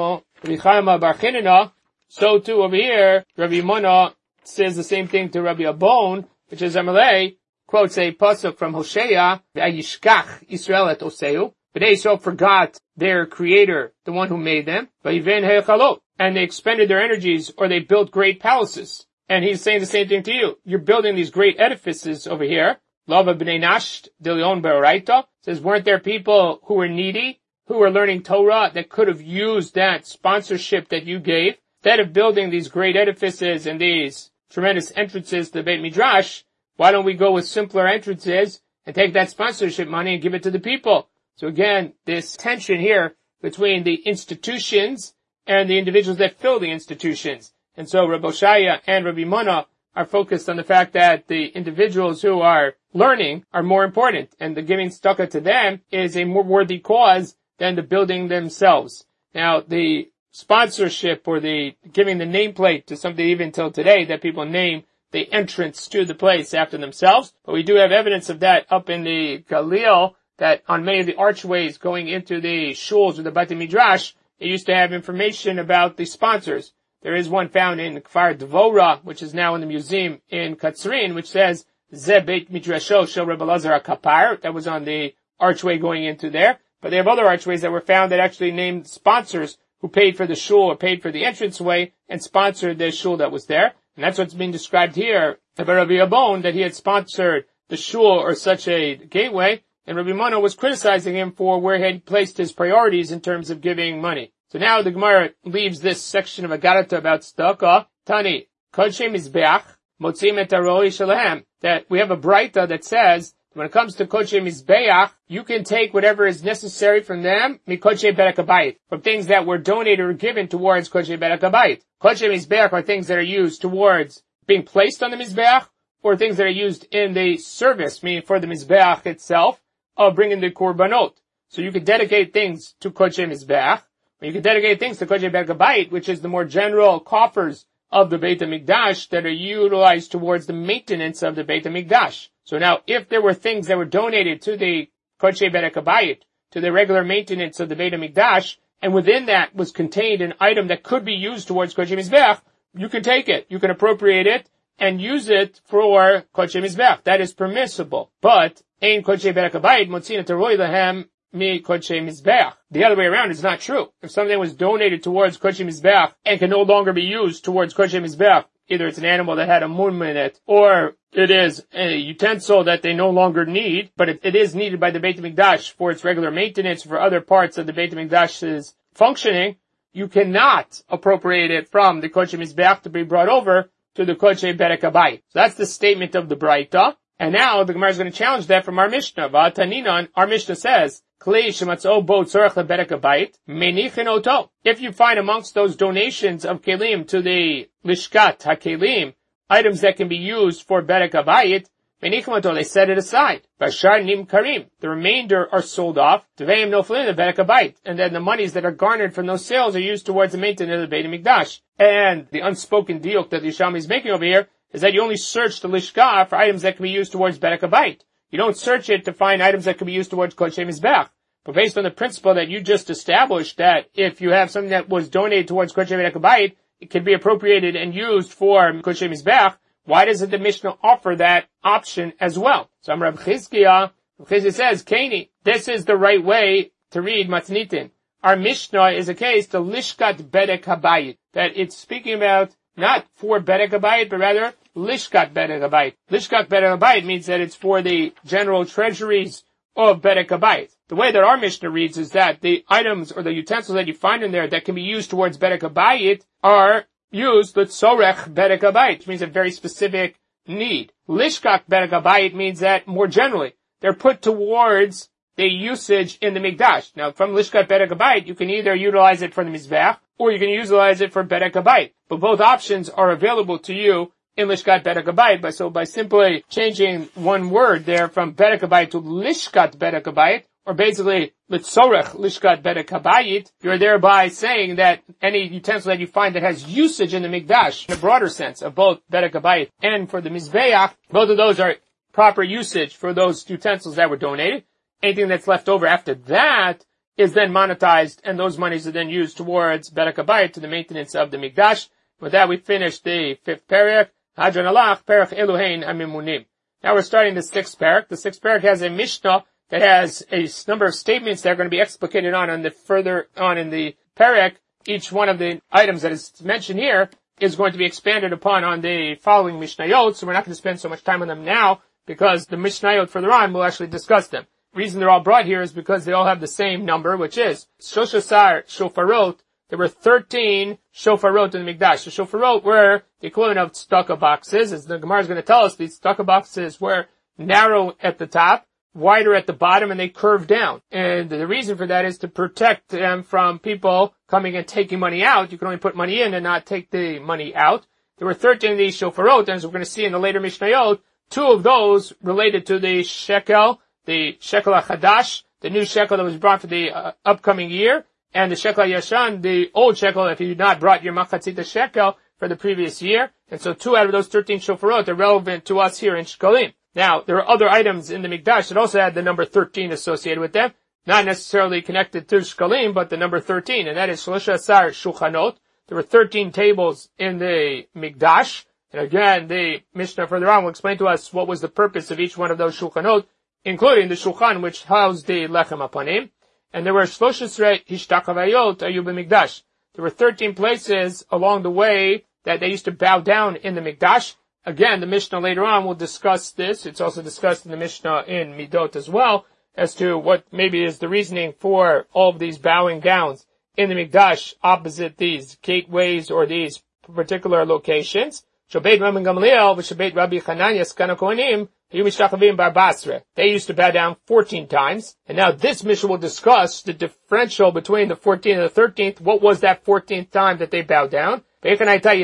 Chama bar Chanina. So too over here, Rabbi Mano says the same thing to Rabbi Abon, which is Amalei, quotes a pasuk from Hosea, V'ayishkach Yisrael et Oseu, but they so forgot their creator, the one who made them, V'yiven he'echalot, and they expended their energies, or they built great palaces. And he's saying the same thing to you. You're building these great edifices over here. Lava b'nei nasht dilion be'oraita, says, weren't there people who were needy, who were learning Torah, that could have used that sponsorship that you gave? Instead of building these great edifices and these tremendous entrances to the Beit Midrash, why don't we go with simpler entrances and take that sponsorship money and give it to the people? So again, this tension here between the institutions and the individuals that fill the institutions. And so Rabbi Oshaya and Rabbi Mona are focused on the fact that the individuals who are learning are more important, and the giving tzedakah to them is a more worthy cause than the building themselves. Now, the sponsorship or the giving the nameplate to something even till today that people name the entrance to the place after themselves, but we do have evidence of that up in the Galil, that on many of the archways going into the shuls or the Beit Midrash, it used to have information about the sponsors. There is one found in Kfar Dvora, which is now in the museum in Katzrin, which says, Ze Beit Midrasho Shel Rebbe Elazar HaKapar. That was on the archway going into there. But they have other archways that were found that actually named sponsors who paid for the shul or paid for the entranceway and sponsored the shul that was there. And that's what's being described here by Rabbi Abon, that he had sponsored the shul or such a gateway. And Rabbi Mona was criticizing him for where he had placed his priorities in terms of giving money. So now the Gemara leaves this section of Agarata about tzedakah. Tani, Kodshe Mizbeach, Motzim et Aroi Shalahem. That we have a Braita that says, when it comes to Kodshe Mizbeach, you can take whatever is necessary from them, Mikodshe Berek Habayit, from things that were donated or given towards Kodshe Berek Habayit. Kodshe Mizbeach are things that are used towards being placed on the Mizbeach, or things that are used in the service, meaning for the Mizbeach itself, of bringing the Korbanot. So you could dedicate things to Kodshe Mizbeach, or you could dedicate things to Kodshe Berek Habayit, which is the more general coffers of the Beit HaMikdash that are utilized towards the maintenance of the Beit HaMikdash. So now, if there were things that were donated to the Kodshe Berek Habayit, to the regular maintenance of the Beit HaMikdash, and within that was contained an item that could be used towards Kodshe Mizbeach, you can take it, you can appropriate it, and use it for Kodshe Mizbeach. That is permissible. But, Ein Kodshe Berek Habayit, Motzin et Aroi Lahem, Mi Kodshe Mizbeach. The other way around is not true. If something was donated towards Kodshe Mizbeach and can no longer be used towards Kodshe Mizbeach, either it's an animal that had a mum in it, or it is a utensil that they no longer need, but it is needed by the Beit HaMikdash for its regular maintenance, for other parts of the Beit HaMikdash's functioning, you cannot appropriate it from the Kodshe Mizbeach to be brought over to the Kodshe Berek Habayit. So that's the statement of the Braita. And now the Gemara is going to challenge that from our Mishnah. V'ataninan, our Mishnah says, Klei shematzo bo tzorech leberek habayit, menichin oto. If you find amongst those donations of kelim to the lishkat hakelim, items that can be used for berek habayit, menichin oto, they set it aside. Bashar nim karim, the remainder are sold off. Tveim noflin leberek habayit, and then the monies that are garnered from those sales are used towards the maintenance of the Beit HaMikdash. And the unspoken diuk that the Yishami is making over here is that you only search the lishka for items that can be used towards berek habayit. You don't search it to find items that can be used towards Kodshe Mizbeach. But based on the principle that you just established, that if you have something that was donated towards Kodshe Berek Habayit, it can be appropriated and used for Kodshe Mizbeach, why doesn't the Mishnah offer that option as well? So I'm Reb Chizkiah. Reb Chizkiah says, Kaini, this is the right way to read Matnitin. Our Mishnah is a case to Lishkat Berek Habayit, that it's speaking about not for Berek Habayit, but rather Lishkat Berek Habayit. Lishkat Berek Habayit means that it's for the general treasuries of Berek Habayit. The way that our Mishnah reads is that the items or the utensils that you find in there that can be used towards Berek Habayit are used l'tzorech Berek Habayit, which means a very specific need. Lishkat Berek Habayit means that more generally, they're put towards the usage in the Mikdash. Now, from Lishkat Berek Habayit, you can either utilize it for the Mizbeach, or you can utilize it for Berek Habayit. But both options are available to you in Lishkat Berek Habayit. So by simply changing one word there from Berek Habayit to Lishkat Berek Habayit, or basically Litzorech Lishkat Berek Habayit, you're thereby saying that any utensil that you find that has usage in the Mikdash, in a broader sense, of both Berek Habayit and for the Mizbeach, both of those are proper usage for those utensils that were donated. Anything that's left over after that is then monetized, and those monies are then used towards Berek Habayit, to the maintenance of the Mikdash. With that, we finish the 5th parak, Hadran Alach, Perach Elohein Amimunim. Now we're starting the 6th parak. The 6th parak has a Mishnah that has a number of statements that are going to be explicated on the further on in the parak. Each one of the items that is mentioned here is going to be expanded upon on the following Mishnayot, so we're not going to spend so much time on them now, because the Mishnayot further on will actually discuss them. The reason they're all brought here is because they all have the same number, which is Shoshasar Shofarot. There were 13 shofarot in the Mikdash. The shofarot were the equivalent of tzedakah boxes. As the Gemara is going to tell us, these tzedakah boxes were narrow at the top, wider at the bottom and they curve down. And the reason for that is to protect them from people coming and taking money out. You can only put money in and not take the money out. There were 13 of these shofarot, and as we're going to see in the later Mishnayot, 2 of those related to the shekel HaChadash, the new shekel that was brought for the upcoming year, and the shekel Yashan, the old shekel, if you had not brought your machatzita shekel for the previous year. And so 2 out of those 13 shofarot are relevant to us here in Shekalim. Now, there are other items in the Mikdash that also had the number 13 associated with them, not necessarily connected to Shekalim, but the number 13, and that is Shlosha Asar Shulchanot. There were 13 tables in the Mikdash. And again, the Mishnah further on will explain to us what was the purpose of each one of those Shulchanot, including the Shulchan which housed the Lechem Apanim. And there were Shloshesrei Hishtachavayot Ayu b'Mikdash. There were 13 places along the way that they used to bow down in the Mikdash. Again, the Mishnah later on will discuss this. It's also discussed in the Mishnah in Midot as well, as to what maybe is the reasoning for all of these bowing downs in the Mikdash opposite these gateways or these particular locations. Shabbat Rabbi Gamliel, Shabbat Rabbi Chananya Skana Kohanim, they used to bow down 14 times. And now this Mishnah will discuss the differential between the 14th and the 13th. What was that 14th time that they bowed down? It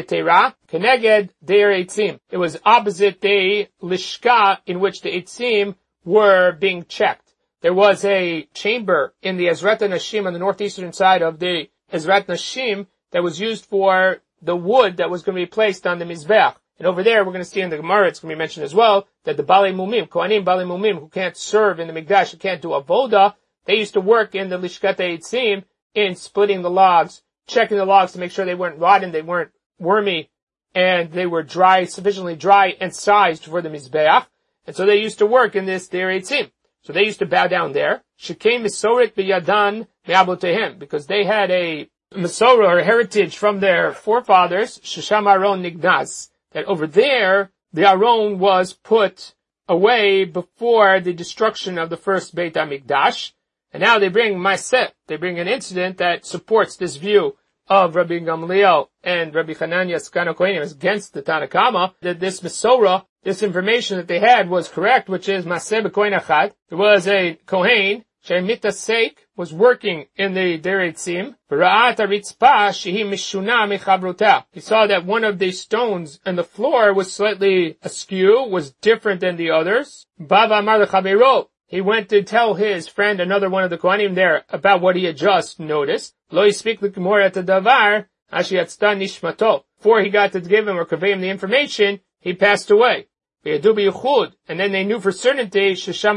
was opposite the Lishka in which the Eitzim were being checked. There was a chamber in the Ezrat Nashim on the northeastern side of the Ezrat Nashim that was used for the wood that was going to be placed on the Mizbeach. And over there, we're going to see in the Gemara, it's going to be mentioned as well, that the Balei Mumim, Kohanim Balei Mumim, who can't serve in the Mikdash, who can't do Avoda, they used to work in the Lishkat Eitzim in splitting the logs, checking the logs to make sure they weren't rotten, they weren't wormy, and they were dry, sufficiently dry and sized for the Mizbeach. And so they used to work in this Der Eitzim. So they used to bow down there. Shekei Misoret B'Yadan Me'abotehem, because they had a Masorah or heritage from their forefathers, Shesham Aron Nignaz, that over there, the Aron was put away before the destruction of the first Beit HaMikdash. And now they bring Maaseh, they bring an incident that supports this view of Rabbi Gamliel and Rabbi Chananya Skana Kohanim against the Tanna Kama, that this Masorah, this information that they had was correct, which is Maaseh B'Kohen Achad. There was a Kohen, Shemita Seik, was working in the Der Eitzim. He saw that one of the stones on the floor was slightly askew, was different than the others. He went to tell his friend, another one of the Kohanim there, about what he had just noticed. Before he got to give him or convey him the information, he passed away. And then they knew for certainty,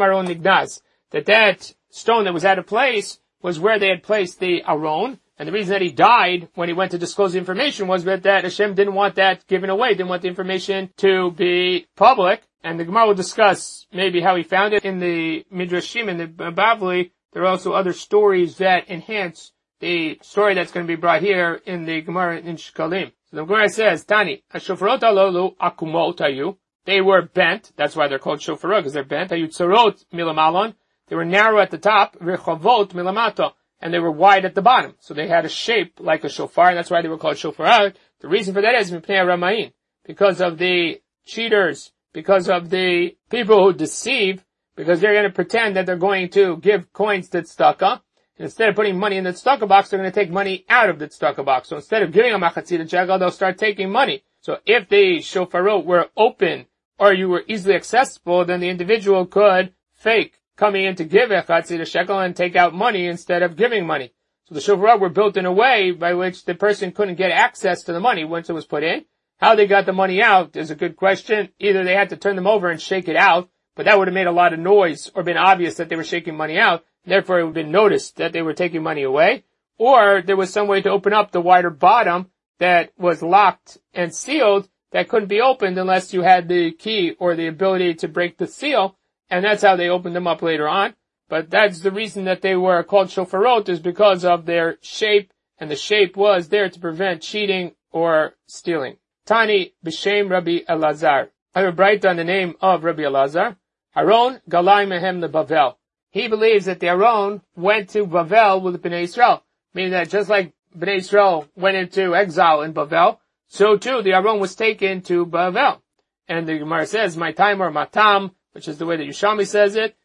that stone that was out of place was where they had placed the Aron. And the reason that he died when he went to disclose the information was that Hashem didn't want that given away, didn't want the information to be public. And the Gemara will discuss maybe how he found it in the Midrashim and the Bavli. There are also other stories that enhance the story that's going to be brought here in the Gemara in Shekalim. So the Gemara says, Tani, Ashofarot alolu akumot ayu. They were bent. That's why they're called shofarot, because they're bent. Ayu tzarot milamalon. They were narrow at the top, rechavot milamato, and they were wide at the bottom. So they had a shape like a shofar, and that's why they were called shofarot. The reason for that is mipnei ramayin, because of the cheaters, because of the people who deceive, because they're going to pretend that they're going to give coins to tzedakah. And instead of putting money in the tzedakah box, they're going to take money out of the tzedakah box. So instead of giving a machatzit shekel, they'll start taking money. So if the shofarot were open, or you were easily accessible, then the individual could fake coming in to give a chatzit shekel and take out money instead of giving money. So the shofarot were built in a way by which the person couldn't get access to the money once it was put in. How they got the money out is a good question. Either they had to turn them over and shake it out, but that would have made a lot of noise or been obvious that they were shaking money out. Therefore, it would have been noticed that they were taking money away. Or there was some way to open up the wider bottom that was locked and sealed that couldn't be opened unless you had the key or the ability to break the seal. And that's how they opened them up later on. But that's the reason that they were called shofarot, is because of their shape, and the shape was there to prevent cheating or stealing. Tani b'shem Rabbi Elazar. I have a bright on the name of Rabbi Elazar. Aron galai mehem leBavel. He believes that the Aron went to Bavel with Bnei Israel, meaning that just like Bnei Israel went into exile in Bavel, so too the Aron was taken to Bavel. And the Gemara says, my time or matam, which is the way that Yerushalmi says it,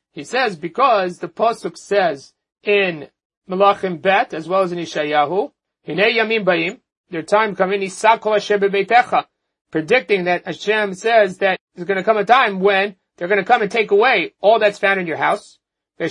He says because the pasuk says in Melachim Bet as well as in Yeshayahu, Hinei Yamim Baim, their time coming, Yisa Kol Asher Bebeitecha, predicting that Hashem says that there's going to come a time when they're going to come and take away all that's found in your house. All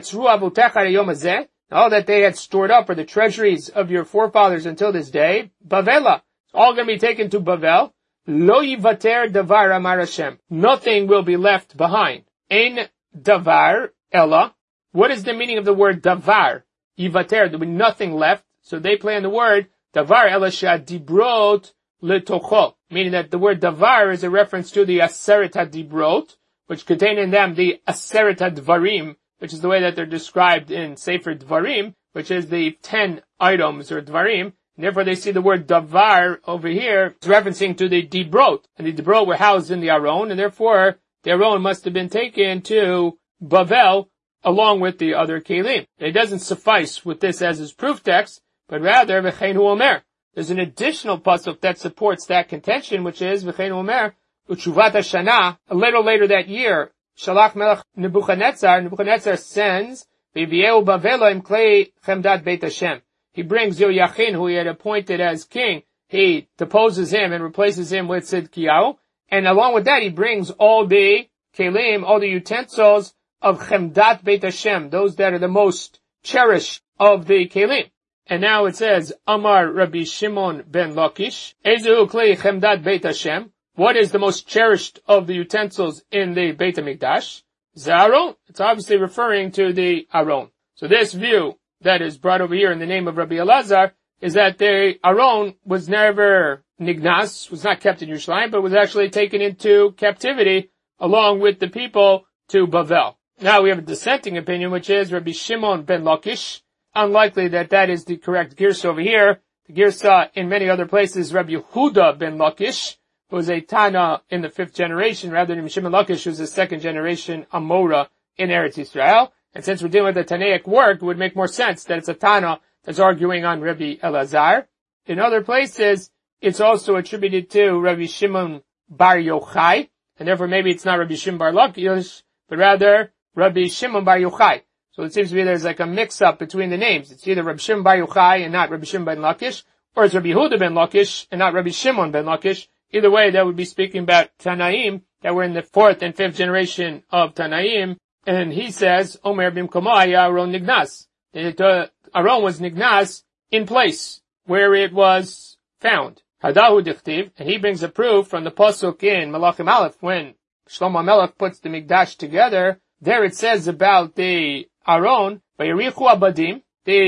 that they had stored up, or the treasuries of your forefathers until this day, Bavela, it's all going to be taken to Bavel. Lo yivater davar amar Hashem. Nothing will be left behind. Ein davar ella. What is the meaning of the word davar? Yivater, there will be nothing left. So they play on the word davar ella shadibrot letocho, meaning that the word davar is a reference to the aseret hadibrot, which contain in them the aseret hadvarim, which is the way that they're described in Sefer Dvarim, which is the 10 items or Dvarim. And therefore they see the word davar over here. It's referencing to the dibrot. And the dibrot were housed in the Aron, and therefore the Aron must have been taken to Bavel along with the other kelim. It doesn't suffice with this as his proof text, but rather v'cheinu omer. There's an additional pasuk that supports that contention, which is v'cheinu omer u'tshuvat hashana. A little later that year, Shalach Melech Nebuchadnezzar sends v'yivieu Bavela im klei chemdat Beit Hashem. He brings Yoyachin, who he had appointed as king. He deposes him and replaces him with Tzidkiyahu. And along with that, he brings all the kelim, all the utensils of Chemdat Beit Hashem, those that are the most cherished of the kelim. And now it says, Amar Rabbi Shimon ben Lakish, Ezu klei Chemdat Beit Hashem. What is the most cherished of the utensils in the Beit HaMikdash? Zaron. It's obviously referring to the Aron. So this view that is brought over here in the name of Rabbi Elazar is that the Aron was never nignas, was not kept in Yerushalayim, but was actually taken into captivity along with the people to Bavel. Now we have a dissenting opinion, which is Rabbi Shimon ben Lakish. Unlikely that that is the correct girsa over here. The girsa in many other places, Rabbi Yehuda ben Lakish, who was a Tana in the 5th generation, rather than Shimon Lakish, who was a 2nd generation Amora in Eretz Yisrael. And since we're dealing with a Tanaic work, it would make more sense that it's a Tana that's arguing on Rabbi Elazar. In other places, it's also attributed to Rabbi Shimon bar Yochai, and therefore maybe it's not Rabbi Shimon bar Lakish, but rather Rabbi Shimon bar Yochai. So it seems to be there's like a mix-up between the names. It's either Rabbi Shimon bar Yochai and not Rabbi Shimon ben Lakish, or it's Rabbi Yehuda ben Lakish and not Rabbi Shimon ben Lakish. Either way, that would be speaking about Tanaim that were in the 4th and 5th generation of Tanaim. And he says, Omer bimkomo haya Aron nignas. The Aron was nignas in place where it was found. Hadahu dichtiv, and he brings a proof from the pasuk in Melachim Aleph when Shlomo Melech puts the Mikdash together. There it says about the Aron, vayirichu abadim,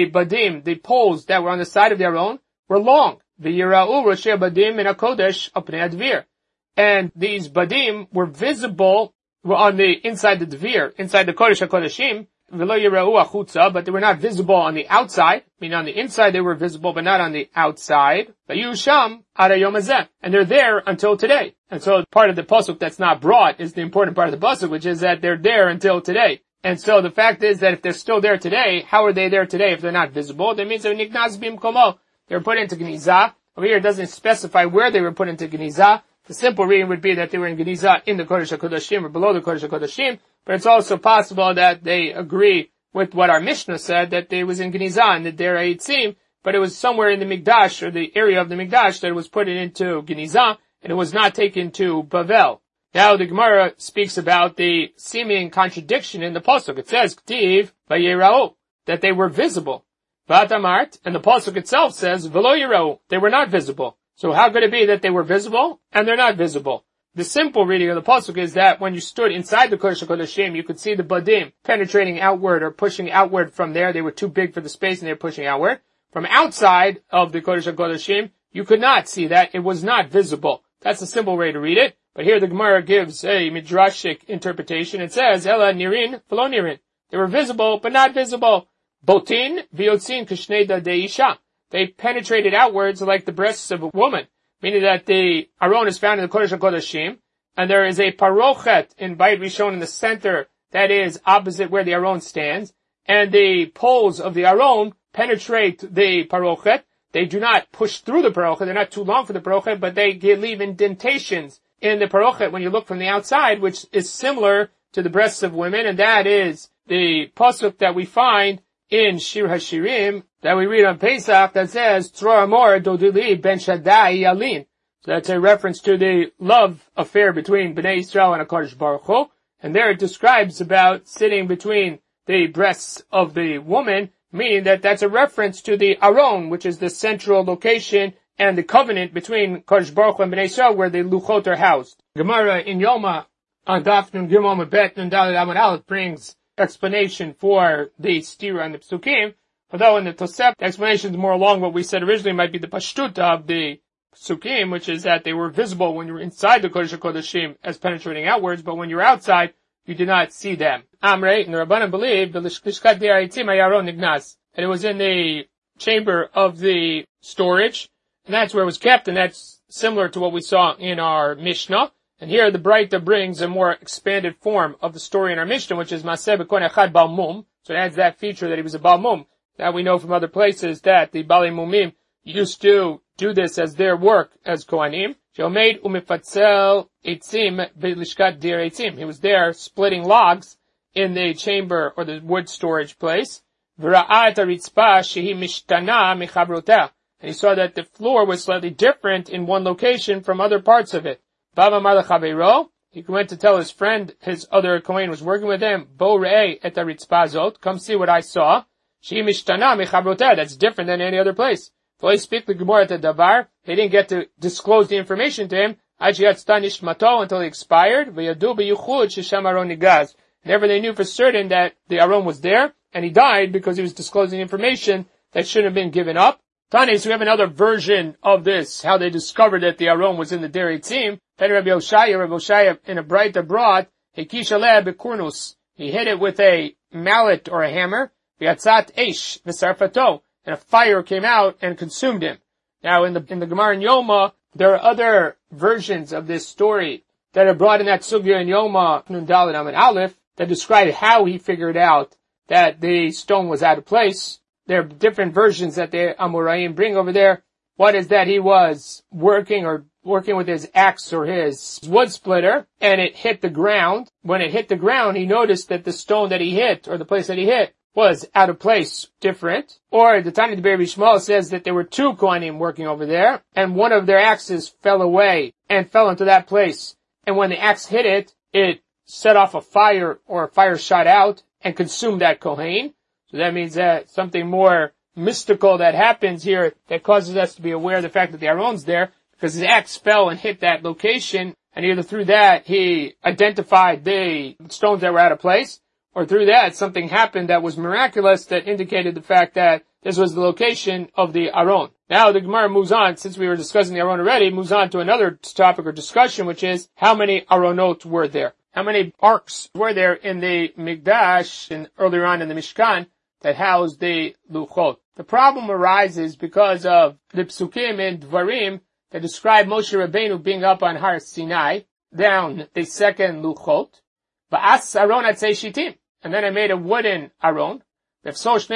the poles that were on the side of the Aron were long. V'yira'u roshei badim min hakodesh apnei advir, and these badim were visible on the inside the Dvir, inside the Kodesh HaKodeshim, v'lo yira'u achutza, but they were not visible on the outside, meaning on the inside they were visible, but not on the outside. V'yu sham ad hayom hazeh, and they're there until today. And so part of the pasuk that's not brought is the important part of the pasuk, which is that they're there until today. And so the fact is that if they're still there today, how are they there today if they're not visible? That means they're nignaz bimkomo. They were put into Genizah. Over here it doesn't specify where they were put into Genizah. The simple reading would be that they were in Genizah in the Kodesh HaKodeshim or below the Kodesh HaKodeshim, but it's also possible that they agree with what our Mishnah said, that they was in Genizah and the Der Eitzim, but it was somewhere in the Mikdash or the area of the Mikdash that it was put into Genizah, and it was not taken to Bavel. Now the Gemara speaks about the seeming contradiction in the pasuk. It says, K'tiv vayira'u, that they were visible. V'atamart, and the pasuk itself says, V'lo yira'u, they were not visible. So how could it be that they were visible and they're not visible? The simple reading of the pasuk is that when you stood inside the Kodesh HaKodeshim, you could see the badim penetrating outward or pushing outward from there. They were too big for the space and they were pushing outward. From outside of the Kodesh HaKodeshim, you could not see that. It was not visible. That's a simple way to read it. But here the Gemara gives a midrashic interpretation. It says, Ela nirin, v'lo nirin. They were visible, but not visible. Botin, v'yotzin kishneda deisha. They penetrated outwards like the breasts of a woman. Meaning that the Aron is found in the Kodesh HaKodeshim, and there is a parochet in Bayit Rishon in the center that is opposite where the Aron stands, and the poles of the Aron penetrate the parochet. They do not push through the parochet. They're not too long for the parochet, but they leave indentations in the parochet when you look from the outside, which is similar to to the breasts of women, and that is the pasuk that we find in Shir HaShirim that we read on Pesach that says, Tror Amor Dodili Ben Shaddai Yalin. So that's a reference to the love affair between Bnei Yisrael and HaKadosh Baruch Hu. And there it describes about sitting between the breasts of the woman, meaning that that's a reference to the Aron, which is the central location and the covenant between Kadosh Baruch Hu and Bnei Yisrael, where the Luchot are housed. Gemara in Yoma on Daf Nun Gimel Bet Nun Daled Amud Aleph brings explanation for the stira and the psukim, although in the Tosef the explanation is more along what we said originally might be the pashtuta of the psukim, which is that they were visible when you were inside the Kodesh HaKodeshim as penetrating outwards, but when you're outside, you did not see them. Amrei and the Rabbanan believe the Lishkat Di'aritzim Hayaron Nignas, and it was in the chamber of the storage, and that's where it was kept, and that's similar to what we saw in our Mishnah. And here the Braita brings a more expanded form of the story in our Mishnah, which is Maseh B'Kohen Echad Bal Mum. So it adds that feature that he was a Bal Mum. Now we know from other places that the Bali Mumim used to do this as their work as Kohanim. Sheomeid Umifatzel Eitzim B'Lishkat Dir Eitzim. He was there splitting logs in the chamber or the wood storage place. V'ra'at haritzpa shehi mishtana mechavrotea. And he saw that the floor was slightly different in one location from other parts of it. Bava Mar L'Chaveiro, he went to tell his friend, his other Kohen was working with him, Bo Re'eh et haritzpa zot, come see what I saw. Shehi mishtana mechavrotea, that's different than any other place. So he speak the Gemara at the Davar, they didn't get to disclose the information to him, until he expired, Never they knew for certain that the Aron was there, and he died because he was disclosing information that shouldn't have been given up. Tani, so we have another version of this, how they discovered that the Aron was in the Derei Tzim. Rabbi Oshaya in a Braita brought, Hekishaleh Bekurnus. He hit it with a mallet or a hammer, V'yatzat Eish, V'sarfato, and a fire came out and consumed him. Now in the Gemara in Yoma, there are other versions of this story that are brought in that Sugya in Yoma, Nun Daled Amud Aleph, that describe how he figured out that the stone was out of place. There are different versions that the Amoraim bring over there. One is that he was working with his axe or his wood splitter, and it hit the ground. When it hit the ground, he noticed that the stone that he hit, or the place that he hit, was out of place, different. Or the Tanya Deber Bishmal says that there were two Kohanim working over there, and one of their axes fell away and fell into that place. And when the axe hit it, it set off a fire, or a fire shot out and consumed that Kohen. So that means that something more mystical that happens here that causes us to be aware of the fact that the Aron's there, because his axe fell and hit that location, and either through that he identified the stones that were out of place, or through that something happened that was miraculous that indicated the fact that this was the location of the Aron. Now the Gemara moves on, since we were discussing the Aron already, moves on to another topic or discussion, which is how many Aronot were there? How many arks were there in the Mikdash and earlier on in the Mishkan that housed the Luchot? The problem arises because of the Psukim and Dvarim that describe Moshe Rabbeinu being up on Har Sinai, down the second Luchot. Ba'as Aron atzei shitim. And then I made a wooden Aron. And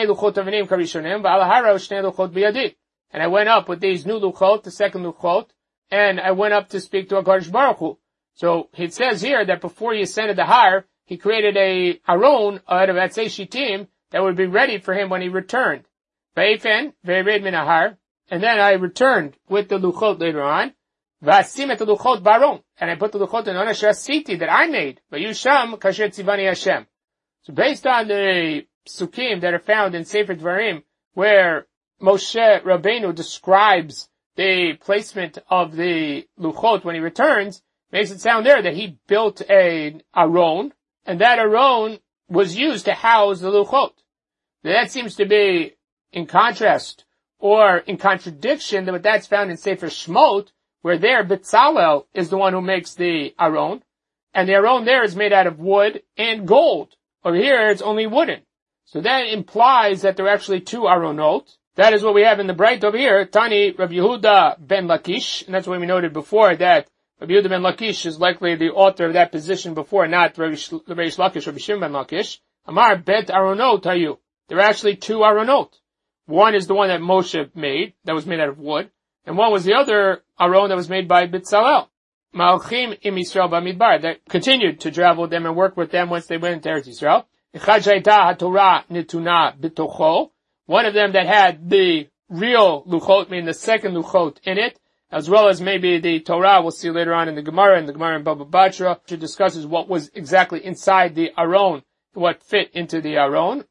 I went up with these new Luchot, the second Luchot, and I went up to speak to HaKadosh Baruch Hu. So it says here that before he ascended the Har, he created a Aron out of atzei shitim that would be ready for him when he returned. Va'efen ve'ered min hahar. And then I returned with the Luchot later on. V'asim et Luchot baron. And I put the Luchot in Asher Asiti that I made. V'yusham kasher tzivani Hashem. So based on the Psukim that are found in Sefer Dvarim, where Moshe Rabbeinu describes the placement of the Luchot when he returns, makes it sound there that he built a Aron, and that Aron was used to house the Luchot. Now that seems to be in contrast, or in contradiction, that that's found in Sefer Shmot, where there Betzalel is the one who makes the Aron, and the Aron there is made out of wood and gold. Over here it's only wooden. So that implies that there are actually two Aronot. That is what we have in the Braita over here. Tani Rabbi Yehuda ben Lakish, and that's what we noted before, that Rabbi Yehuda ben Lakish is likely the author of that position before, not Rabbi Lakish, Rabbi Shimon ben Lakish. Amar bet Aronot hayu. There are actually two Aronot. One is the one that Moshe made, that was made out of wood, and one was the other Aron that was made by Betzalel. Malchim im Yisrael b'midbar, that continued to travel with them and work with them once they went into Eretz Yisrael. Echad shayta haTorah nituna b'tocho, one of them that had the real luchot, meaning the second luchot in it, as well as maybe the Torah, we'll see later on in the Gemara in Baba Batra, which discusses what was exactly inside the Aron, what fit into the Aron.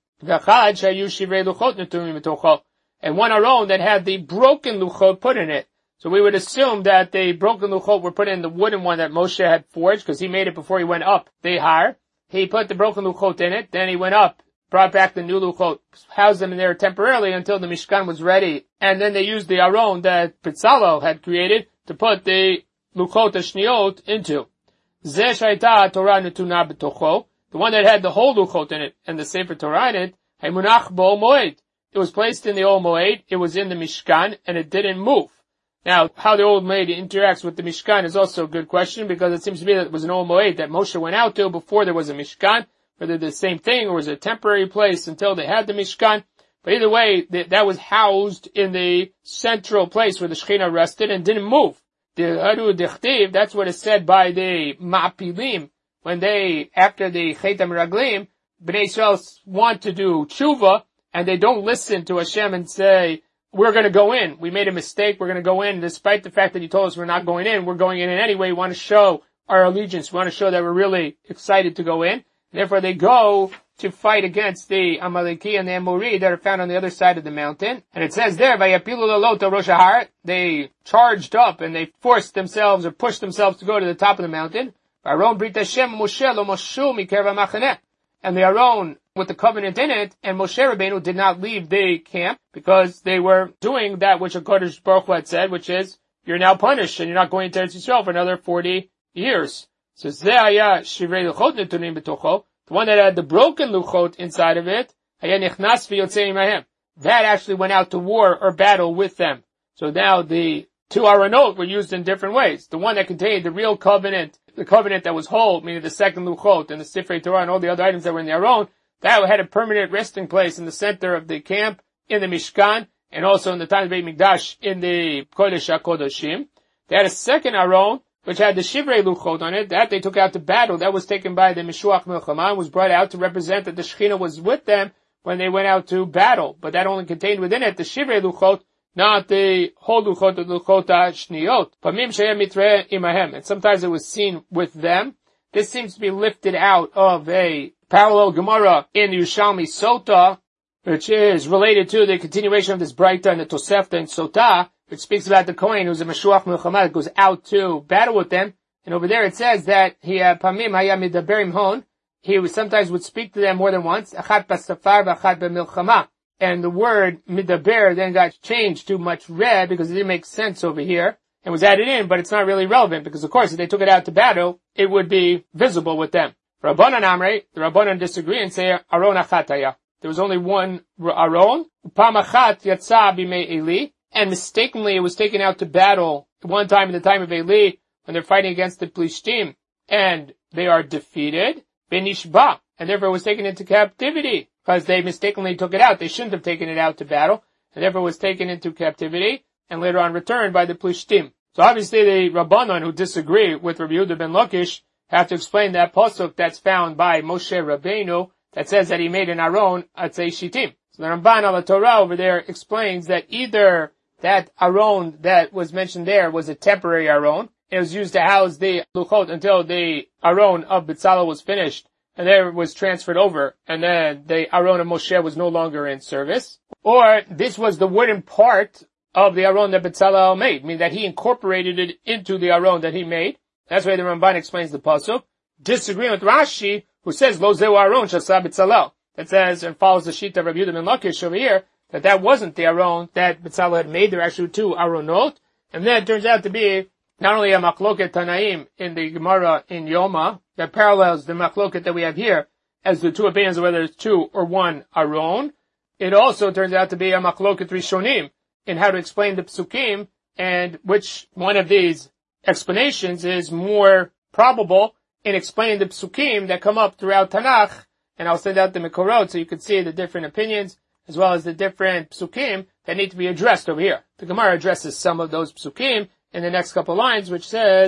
And one Aron that had the broken luchot put in it. So we would assume that the broken luchot were put in the wooden one that Moshe had forged, because he made it before he went up the Har. He put the broken luchot in it, then he went up, brought back the new luchot, housed them in there temporarily until the Mishkan was ready, and then they used the Aron that Bezalel had created to put the luchot Shniot into. Zeh shayta Torah netuna b'tocho, the one that had the whole luchot in it, and the Sefer Torah in it, haymunach bo moed. It was placed in the Ol Moed, it was in the Mishkan, and it didn't move. Now, how the Ol Moed interacts with the Mishkan is also a good question, because it seems to be that it was an Ol Moed that Moshe went out to before there was a Mishkan, whether the same thing or was a temporary place until they had the Mishkan. But either way, that was housed in the central place where the Shekhinah rested and didn't move. The Haru Dechtiv, that's what is said by the Ma'apilim, when they, after the Chet HaMeraglim, Bnei Yisrael want to do tshuva, and they don't listen to Hashem and say, we're going to go in. We made a mistake. We're going to go in. Despite the fact that He told us we're not going in, we're going in anyway. We want to show our allegiance. We want to show that we're really excited to go in. Therefore, they go to fight against the Amaleki and the Amori that are found on the other side of the mountain. And it says there, Vayapilu lalo Rosh Har, they charged up and they forced themselves or pushed themselves to go to the top of the mountain. Aron Brit Hashem Moshe lo moshu mikerva machaneh. And the Aron with the covenant in it, and Moshe Rabbeinu did not leave the camp because they were doing that which HaKadosh Baruch Hu had said, which is, you're now punished and you're not going into Eretz Yisrael for another 40 years. So Ze'aya Shivrei Luchot Netunim B'tocho, the one that had the broken Luchot inside of it, Haya Nichnas V'yotzei Imahem, that actually went out to war or battle with them. So now the two Aronot were used in different ways. The one that contained the real covenant, the covenant that was whole, meaning the second Luchot and the Sifrei Torah and all the other items that were in the Aron, that had a permanent resting place in the center of the camp, in the Mishkan, and also in the time of Beit Mikdash, in the Kodesh HaKodashim. They had a second Aron, which had the Shivrei Luchot on it, that they took out to battle. That was taken by the Mishuach Milchama, was brought out to represent that the Shekhinah was with them when they went out to battle. But that only contained within it the Shivrei Luchot, not the whole Luchot, the Luchot HaShniyot. Pamim Sheyem Mitreh Imahem. And sometimes it was seen with them. This seems to be lifted out of a parallel Gemara in Yerushalmi Sota, which is related to the continuation of this Braita and the Tosefta and Sota, which speaks about the Kohen who's a Meshuach Milchama that goes out to battle with them. And over there it says that he Pamim Haya Midaberim Hon, he would speak to them more than once, Achat Basafar v'Achat B'Milchama. And the word Midaber then got changed to much red because it didn't make sense over here, and was added in, but it's not really relevant because of course if they took it out to battle, it would be visible with them. Rabbanan Amrei, the Rabbanan disagree and say Aron Achataya. There was only one Aron, Upam Achat Yatsa Bimei Eli, and mistakenly it was taken out to battle one time in the time of Eli when they're fighting against the Plishtim, and they are defeated, Benishba, and therefore it was taken into captivity because they mistakenly took it out. They shouldn't have taken it out to battle, and therefore it was taken into captivity and later on returned by the Plishtim. So obviously the Rabbanan who disagree with Rabbi Yehuda ben Lakish have to explain that pasuk that's found by Moshe Rabbeinu that says that he made an Aron Atzei Shittim. So the Ramban al Torah over there explains that either that Aron that was mentioned there was a temporary Aron, it was used to house the Luchot until the Aron of Bezalel was finished, and there was transferred over, and then the Aron of Moshe was no longer in service. Or this was the wooden part of the Aron that Bezalel made, meaning that he incorporated it into the Aron that he made. That's why the Ramban explains the pasuk, disagreeing with Rashi, who says, Lo zeu Aron shasa Bezalel. That says, and follows the sheet of Rabbi Yehuda ben Lakish over here, that wasn't the Aron that Bezalel had made. There are actually two Aronot. And then it turns out to be not only a Machloket Tanaim in the Gemara in Yoma, that parallels the Machloket that we have here, as the two opinions of whether it's two or one Aron. It also turns out to be a Machloket Rishonim in how to explain the Psukim, and which one of these explanations is more probable in explaining the Psukim that come up throughout Tanakh. And I'll send out the Mekorot so you can see the different opinions, as well as the different Psukim that need to be addressed over here. The Gemara addresses some of those Psukim in the next couple lines, which says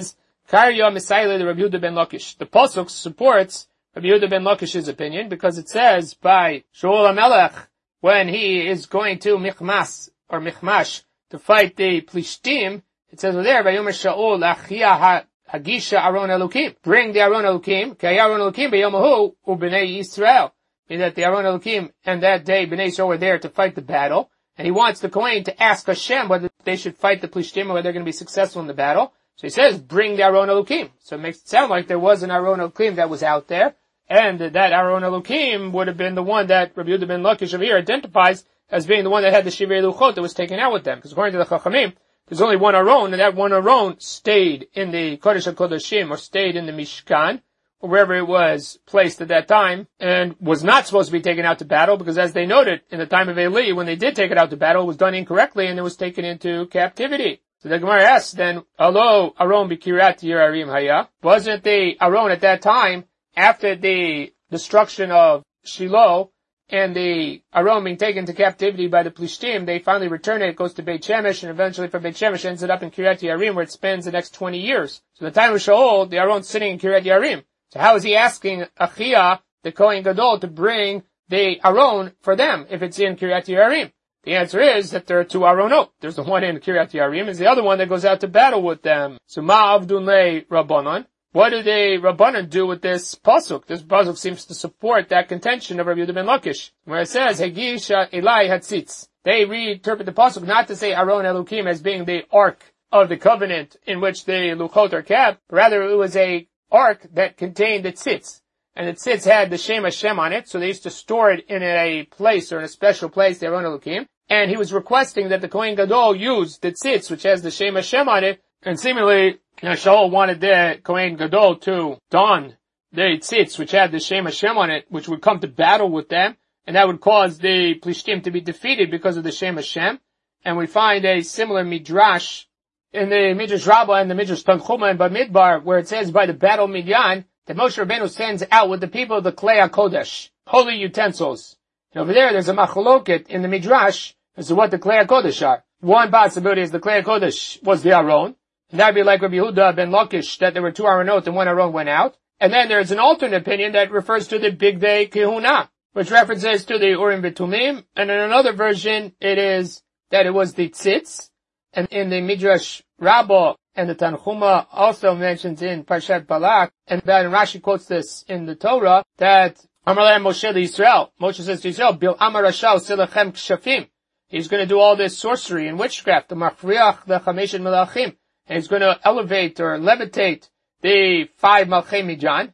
Karya Misayle the Rabbi Yehuda ben Lakish. The pasuk supports Rabbi Yehuda ben Lakish's opinion because it says by Shaul HaMelech when he is going to Michmash to fight the Plishtim, it says over there, Vayomer Shaul Achia Hagisha Aron Elokim. Bring the Aron Elokim, Kay Aron Elokim Beyomahu Ubnei Yisrael. Meaning that the Aron Elokim and that day Bnei Yisrael were there to fight the battle, and he wants the Kohen to ask Hashem whether they should fight the Plishtim or whether they're going to be successful in the battle. So he says, bring the Aron Elokim. So it makes it sound like there was an Aron Elokim that was out there, and that Aron Elokim would have been the one that Rabbi Yehuda ben Lakish over here identifies as being the one that had the Shivei Luchot that was taken out with them. Because according to the Chachamim, there's only one Aron, and that one Aron stayed in the Kodesh HaKodashim, or stayed in the Mishkan, or wherever it was placed at that time, and was not supposed to be taken out to battle, because as they noted, in the time of Eli, when they did take it out to battle, it was done incorrectly, and it was taken into captivity. So the Gemara asks then, although Aron b'Kiryat Yearim Haya, wasn't the Aron at that time, after the destruction of Shiloh, and the Aron being taken to captivity by the Plishtim, they finally return it goes to Beit Shemesh, and eventually from Beit Shemesh ends it up in Kiryat Yearim, where it spends the next 20 years. So the time of Shaul, the Aron's sitting in Kiryat Yearim. So how is he asking Achia, the Kohen Gadol, to bring the Aron for them, if it's in Kiryat Yearim? The answer is that there are two Aronot. There's the one in Kiryat Yearim, is the other one that goes out to battle with them. So Ma Avdun Le Rabbanon. What do the Rabbanan do with this pasuk? This pasuk seems to support that contention of Rabbi Yehuda ben Lakish, where it says, Hegisha Eli Hatzitz. They reinterpret the pasuk not to say Aron Elokim as being the ark of the covenant in which the Luchot are kept, but rather it was a ark that contained the tzitz. And the tzitz had the Shem Hashem on it, so they used to store it in a place or in a special place, the Aron Elokim. And he was requesting that the Kohen Gadol use the tzitz, which has the Shem Hashem on it, and seemingly Shaul wanted the Kohen Gadol to don the tzitz, which had the Shem Hashem on it, which would come to battle with them, and that would cause the Plishtim to be defeated because of the Shem Hashem. And we find a similar midrash in the Midrash Rabbah and the Midrash Tanchuma and Bamidbar, where it says by the battle Midyan, that Moshe Rabbeinu sends out with the people the Klei HaKodesh, holy utensils. And over there, there's a machloket in the midrash as to what the Klei HaKodesh are. One possibility is the Klei HaKodesh was the Aron, and that would be like Rabbi Yehuda ben Lakish, that there were two Aronot and one Aron went out. And then there's an alternate opinion that refers to the Big Day Kehuna, which references to the Urim V'Tumim. And in another version, it is that it was the Tzitz. And in the Midrash Rabbah and the Tanchuma also mentions in Parshat Balak, and then Rashi quotes this in the Torah, that Amar Lehem Moshe Yisrael. Moshe says to Yisrael, Bil Amar Rashal Silachem Kshafim. He's going to do all this sorcery and witchcraft, the Machriach, the Chameshet Melachim. And he's going to elevate or levitate the 5 Malchei Midyan.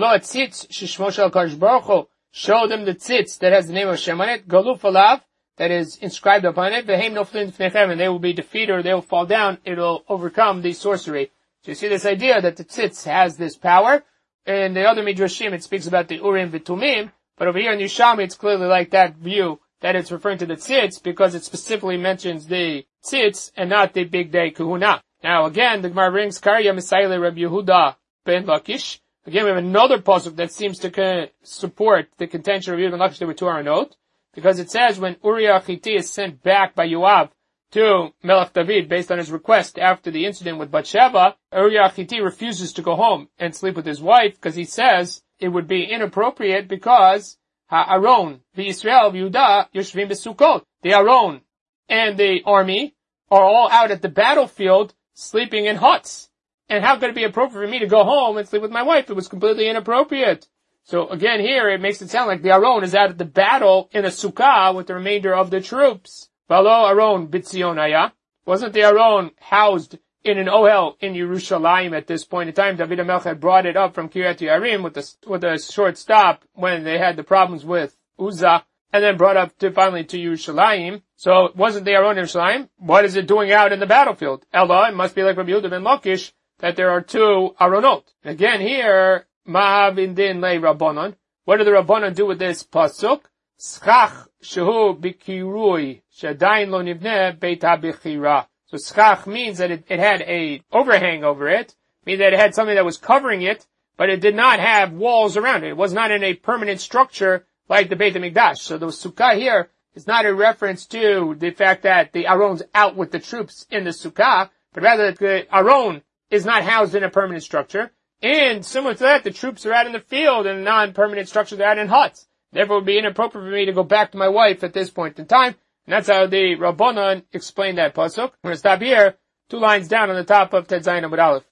Show them the tzitz that has the name of Hashem on it. Galuf alav, that is inscribed upon it. And they will be defeated or they will fall down. It will overcome the sorcery. So you see this idea that the tzitz has this power. In the other Midrashim, it speaks about the Urim V'Tumim. But over here in Yerushalmi, it's clearly like that view that it's referring to the tzitz because it specifically mentions the tzitz and not the Big Day Kahuna. Now again, the Gemara brings Karya Misayle Rabbi Yehuda ben Lakish. Again, we have another pasuk that seems to support the contention of Rabbi Yehuda ben Lakish that were two Aronot, because it says when Uriah Chiti is sent back by Yoav to Melech David based on his request after the incident with Bathsheba, Uriah Chiti refuses to go home and sleep with his wife because he says it would be inappropriate because Ha'aron v'Yisrael v'Yehuda yoshvim b'Sukkot. The Aron and the army are all out at the battlefield sleeping in huts. And how could it be appropriate for me to go home and sleep with my wife? It was completely inappropriate. So again here, it makes it sound like the Aron is out at the battle in a sukkah with the remainder of the troops. Valo Aron b'Tzionaya. Wasn't the Aron housed in an ohel in Yerushalayim at this point in time? David HaMelech had brought it up from Kiryat Yearim with a short stop when they had the problems with Uzzah, and then brought up finally to Yerushalayim. So it wasn't the Aron in Yerushalayim. What is it doing out in the battlefield? Ella, it must be like Rabbi Yehuda ben Lakish, that there are two Aronot. Again here, Ma'av Indin Le Rabbanon. What do the Rabbanon do with this pasuk? Schach shehu b'kirui shadayin lo nivneh beit habichira. So schach means that it had a overhang over it, meaning that it had something that was covering it, but it did not have walls around it. It was not in a permanent structure like the Beit HaMikdash. So the sukkah here is not a reference to the fact that the Aron's out with the troops in the sukkah, but rather that the Aron is not housed in a permanent structure. And similar to that, the troops are out in the field in a non-permanent structure. They're out in huts. Therefore, it would be inappropriate for me to go back to my wife at this point in time. And that's how the Rabbanan explained that pasuk. I'm going to stop here, 2 lines down on the top of Ted Zayin Amud Aleph.